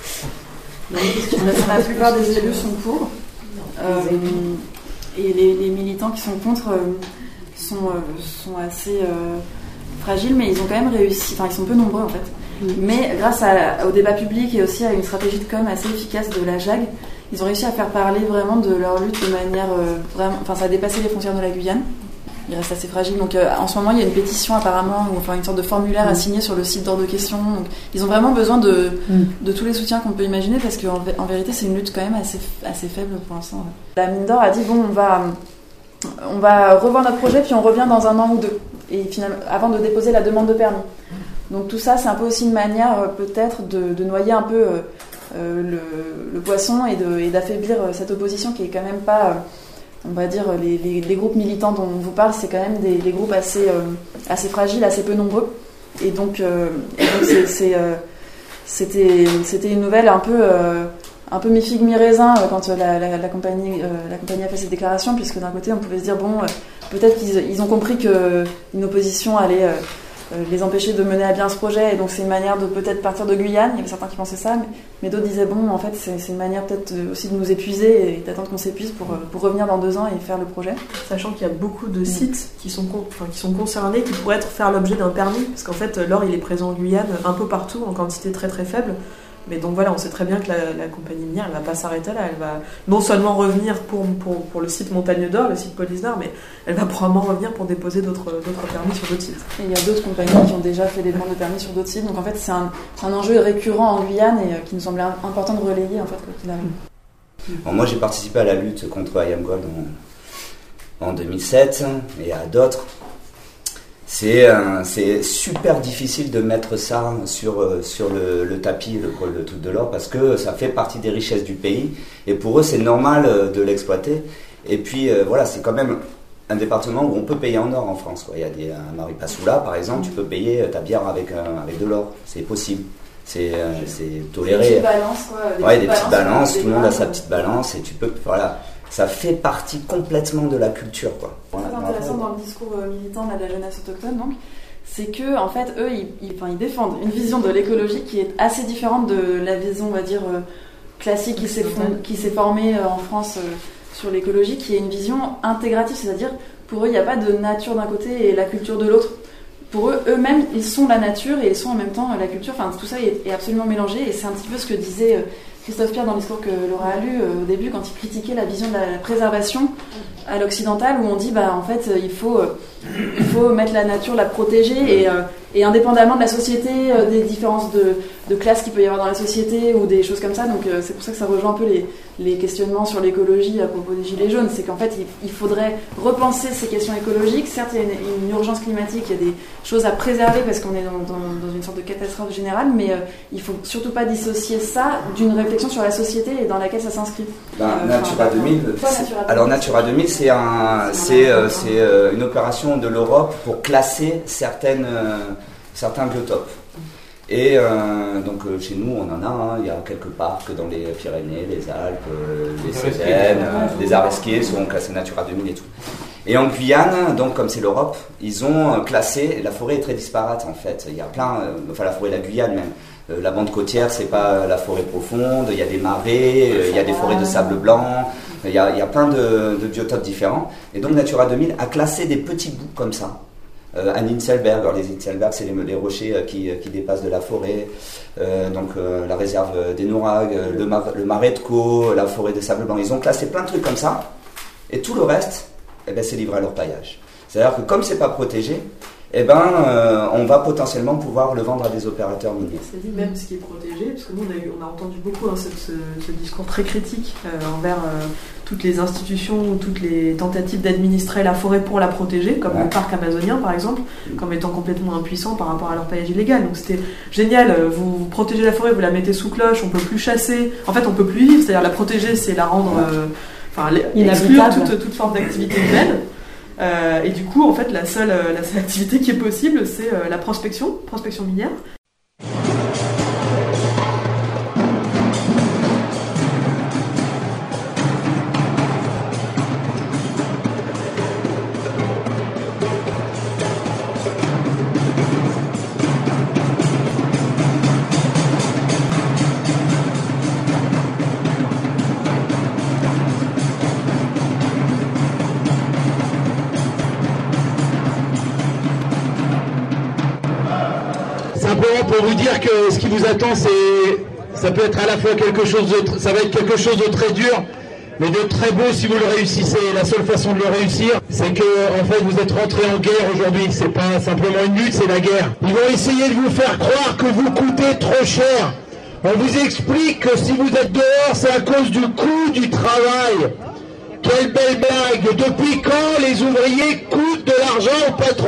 La plupart des élus sont pour, euh, et les, les militants qui sont contre euh, sont, euh, sont assez euh, fragiles, mais ils ont quand même réussi, enfin ils sont peu nombreux en fait. Mm. Mais grâce à, au débat public et aussi à une stratégie de com assez efficace de la J A G, ils ont réussi à faire parler vraiment de leur lutte de manière euh, vraiment, enfin ça a dépassé les frontières de la Guyane. Il reste assez fragile. Donc euh, en ce moment, il y a une pétition apparemment, ou enfin une sorte de formulaire mmh. à signer sur le site d'Hors de Questions. Donc, ils ont vraiment besoin de, mmh. de tous les soutiens qu'on peut imaginer parce qu'en en vérité, c'est une lutte quand même assez, assez faible pour l'instant. Ouais. La mine d'or a dit bon, on va, on va revoir notre projet puis on revient dans un an ou deux. Et finalement, avant de déposer la demande de permis. Donc tout ça, c'est un peu aussi une manière euh, peut-être de, de noyer un peu euh, euh, le, le poisson et, de, et d'affaiblir euh, cette opposition qui est quand même pas. Euh, on va dire, les, les, les groupes militants dont on vous parle, c'est quand même des, des groupes assez, euh, assez fragiles, assez peu nombreux. Et donc, euh, et donc c'est, c'est, euh, c'était, c'était une nouvelle un peu, euh, un peu mi-figue, mi-raisin euh, quand la, la, la, compagnie, euh, la compagnie a fait ses déclarations, puisque d'un côté, on pouvait se dire, bon, euh, peut-être qu'ils ils ont compris qu'une opposition allait... Euh, les empêcher de mener à bien ce projet, et donc c'est une manière de peut-être partir de Guyane. Il y avait certains qui pensaient ça, mais, mais d'autres disaient bon, en fait c'est, c'est une manière peut-être aussi de nous épuiser et d'attendre qu'on s'épuise pour, pour revenir dans deux ans et faire le projet. Sachant qu'il y a beaucoup de sites qui sont, enfin, qui sont concernés, qui pourraient être, faire l'objet d'un permis, parce qu'en fait l'or il est présent en Guyane un peu partout en quantité très très faible. Mais donc voilà, on sait très bien que la, la compagnie minière, elle va pas s'arrêter là, elle va non seulement revenir pour, pour, pour le site Montagne d'Or, le site Polisnar, mais elle va probablement revenir pour déposer d'autres, d'autres permis sur d'autres sites. Et il y a d'autres compagnies qui ont déjà fait des demandes de permis sur d'autres sites, donc en fait c'est un, c'est un enjeu récurrent en Guyane et euh, qui nous semblait important de relayer en fait quoi qu'il arrive. Bon, moi j'ai participé à la lutte contre I Am Gold en, en deux mille sept et à d'autres. C'est, euh, c'est super difficile de mettre ça sur, euh, sur le, le tapis, le, le truc de l'or, parce que ça fait partie des richesses du pays, et pour eux c'est normal euh, de l'exploiter. Et puis euh, voilà, c'est quand même un département où on peut payer en or en France, quoi. Il y a des, à Maripasoula par exemple, tu peux payer ta bière avec, euh, avec de l'or, c'est possible. C'est, euh, c'est toléré. Des petites balances, quoi. Des ouais, petites des petites balances, balances, des tout le monde a balances. sa petite balance, et tu peux, voilà. Ça fait partie complètement de la culture, quoi. Voilà. C'est intéressant dans le discours militant de la jeunesse autochtone, donc, c'est que en fait, eux, ils, ils, enfin, ils défendent une vision de l'écologie qui est assez différente de la vision, on va dire, euh, classique qui s'est, fond, qui s'est formée euh, en France euh, sur l'écologie, qui est une vision intégrative, c'est-à-dire pour eux, il n'y a pas de nature d'un côté et la culture de l'autre. Pour eux, eux-mêmes, ils sont la nature et ils sont en même temps la culture. Enfin, tout ça est, est absolument mélangé, et c'est un petit peu ce que disait euh, Christophe Pierre dans le discours que Laura a lu euh, au début, quand il critiquait la vision de la préservation à l'occidental, où on dit bah en fait il faut euh, il faut mettre la nature, la protéger et, euh, et indépendamment de la société, euh, des différences de, de classe qu'il peut y avoir dans la société ou des choses comme ça. Donc euh, c'est pour ça que ça rejoint un peu les, les questionnements sur l'écologie à propos des Gilets jaunes. C'est qu'en fait il, il faudrait repenser ces questions écologiques. Certes il y a une, une urgence climatique, il y a des choses à préserver parce qu'on est dans, dans, dans une sorte de catastrophe générale, mais euh, il faut surtout pas dissocier ça d'une réflexion sur la société et dans laquelle ça s'inscrit. Ben, euh, Natura deux mille, Natura deux mille. alors Natura deux mille c'est un, c'est, euh, c'est euh, une opération de l'Europe pour classer certaines, euh, certains biotopes. Et euh, donc euh, chez nous on en a, hein, il y a quelques parcs dans les Pyrénées, les Alpes, euh, les Cévennes, euh, les Aresquiers sont classés Natura deux mille et tout. Et en Guyane, donc comme c'est l'Europe, ils ont classé, la forêt est très disparate en fait, il y a plein, euh, enfin la forêt de la Guyane même, euh, la bande côtière c'est pas la forêt profonde, il y a des marais, euh, il y a des forêts de sable blanc, il y a, il y a plein de, de biotopes différents, et donc Natura deux mille a classé des petits bouts comme ça. Euh, à Ninselberg, alors les Ninselberg c'est les, les rochers euh, qui, qui dépassent de la forêt, euh, donc euh, la réserve des Nouragues, euh, le, mar, le marais de Caux, la forêt des sables blancs, ils ont classé plein de trucs comme ça, et tout le reste, eh ben, c'est livré à leur paillage. C'est-à-dire que comme c'est pas protégé, eh ben, euh, on va potentiellement pouvoir le vendre à des opérateurs miniers. C'est dit même ce qui est protégé, parce que nous on a, eu, on a entendu beaucoup hein, ce, ce, ce discours très critique euh, envers euh, toutes les institutions ou toutes les tentatives d'administrer la forêt pour la protéger, comme ouais. le parc amazonien par exemple, mmh. comme étant complètement impuissant par rapport à leur paillage illégal. Donc c'était génial, vous, vous protégez la forêt, vous la mettez sous cloche, on peut plus chasser, en fait on peut plus vivre, c'est-à-dire la protéger c'est la rendre, euh, enfin exclure toute, toute forme d'activité humaine. Euh, et du coup, en fait, la seule, la seule activité qui est possible, c'est euh, la prospection, prospection minière. Simplement pour vous dire que ce qui vous attend, c'est, ça peut être à la fois quelque chose de, ça va être quelque chose de très dur, mais de très beau si vous le réussissez. La seule façon de le réussir, c'est que, en fait, vous êtes rentré en guerre aujourd'hui. C'est pas simplement une lutte, c'est la guerre. Ils vont essayer de vous faire croire que vous coûtez trop cher. On vous explique que si vous êtes dehors, c'est à cause du coût du travail. Quelle belle blague! Depuis quand les ouvriers coûtent de l'argent au patron?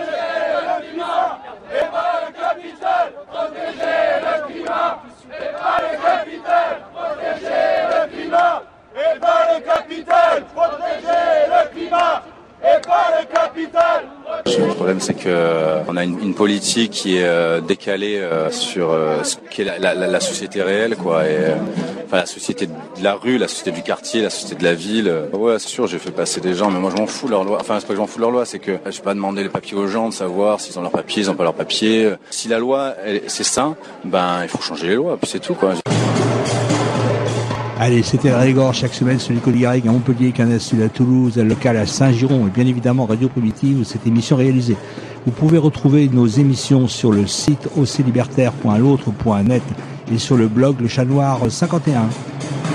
Protéger le climat, et pas le capital. Protéger le climat, et pas le capital. Protéger le climat, et pas le capital. Le problème, c'est que on a une, une politique qui est euh, décalée euh, sur euh, ce qu'est la, la, la société réelle, quoi. Et, euh, enfin, la société de la rue, la société du quartier, la société de la ville. Ouais, c'est sûr, j'ai fait passer des gens, mais moi je m'en fous de leur loi. Enfin, c'est pas que je m'en fous de leur loi, c'est que je vais pas demander les papiers aux gens de savoir s'ils ont leurs papiers, ils ont pas leurs papiers. Si la loi, elle, c'est ça, ben il faut changer les lois, puis c'est tout, quoi. Allez, c'était la Régor chaque semaine sur l'école Garrigue à Montpellier, Canal Sud à Toulouse, local à Saint-Giron et bien évidemment Radio Primitive où cette émission est réalisée. Vous pouvez retrouver nos émissions sur le site oclibertaire point l'autre point net et sur le blog Le Chat Noir cinquante et un.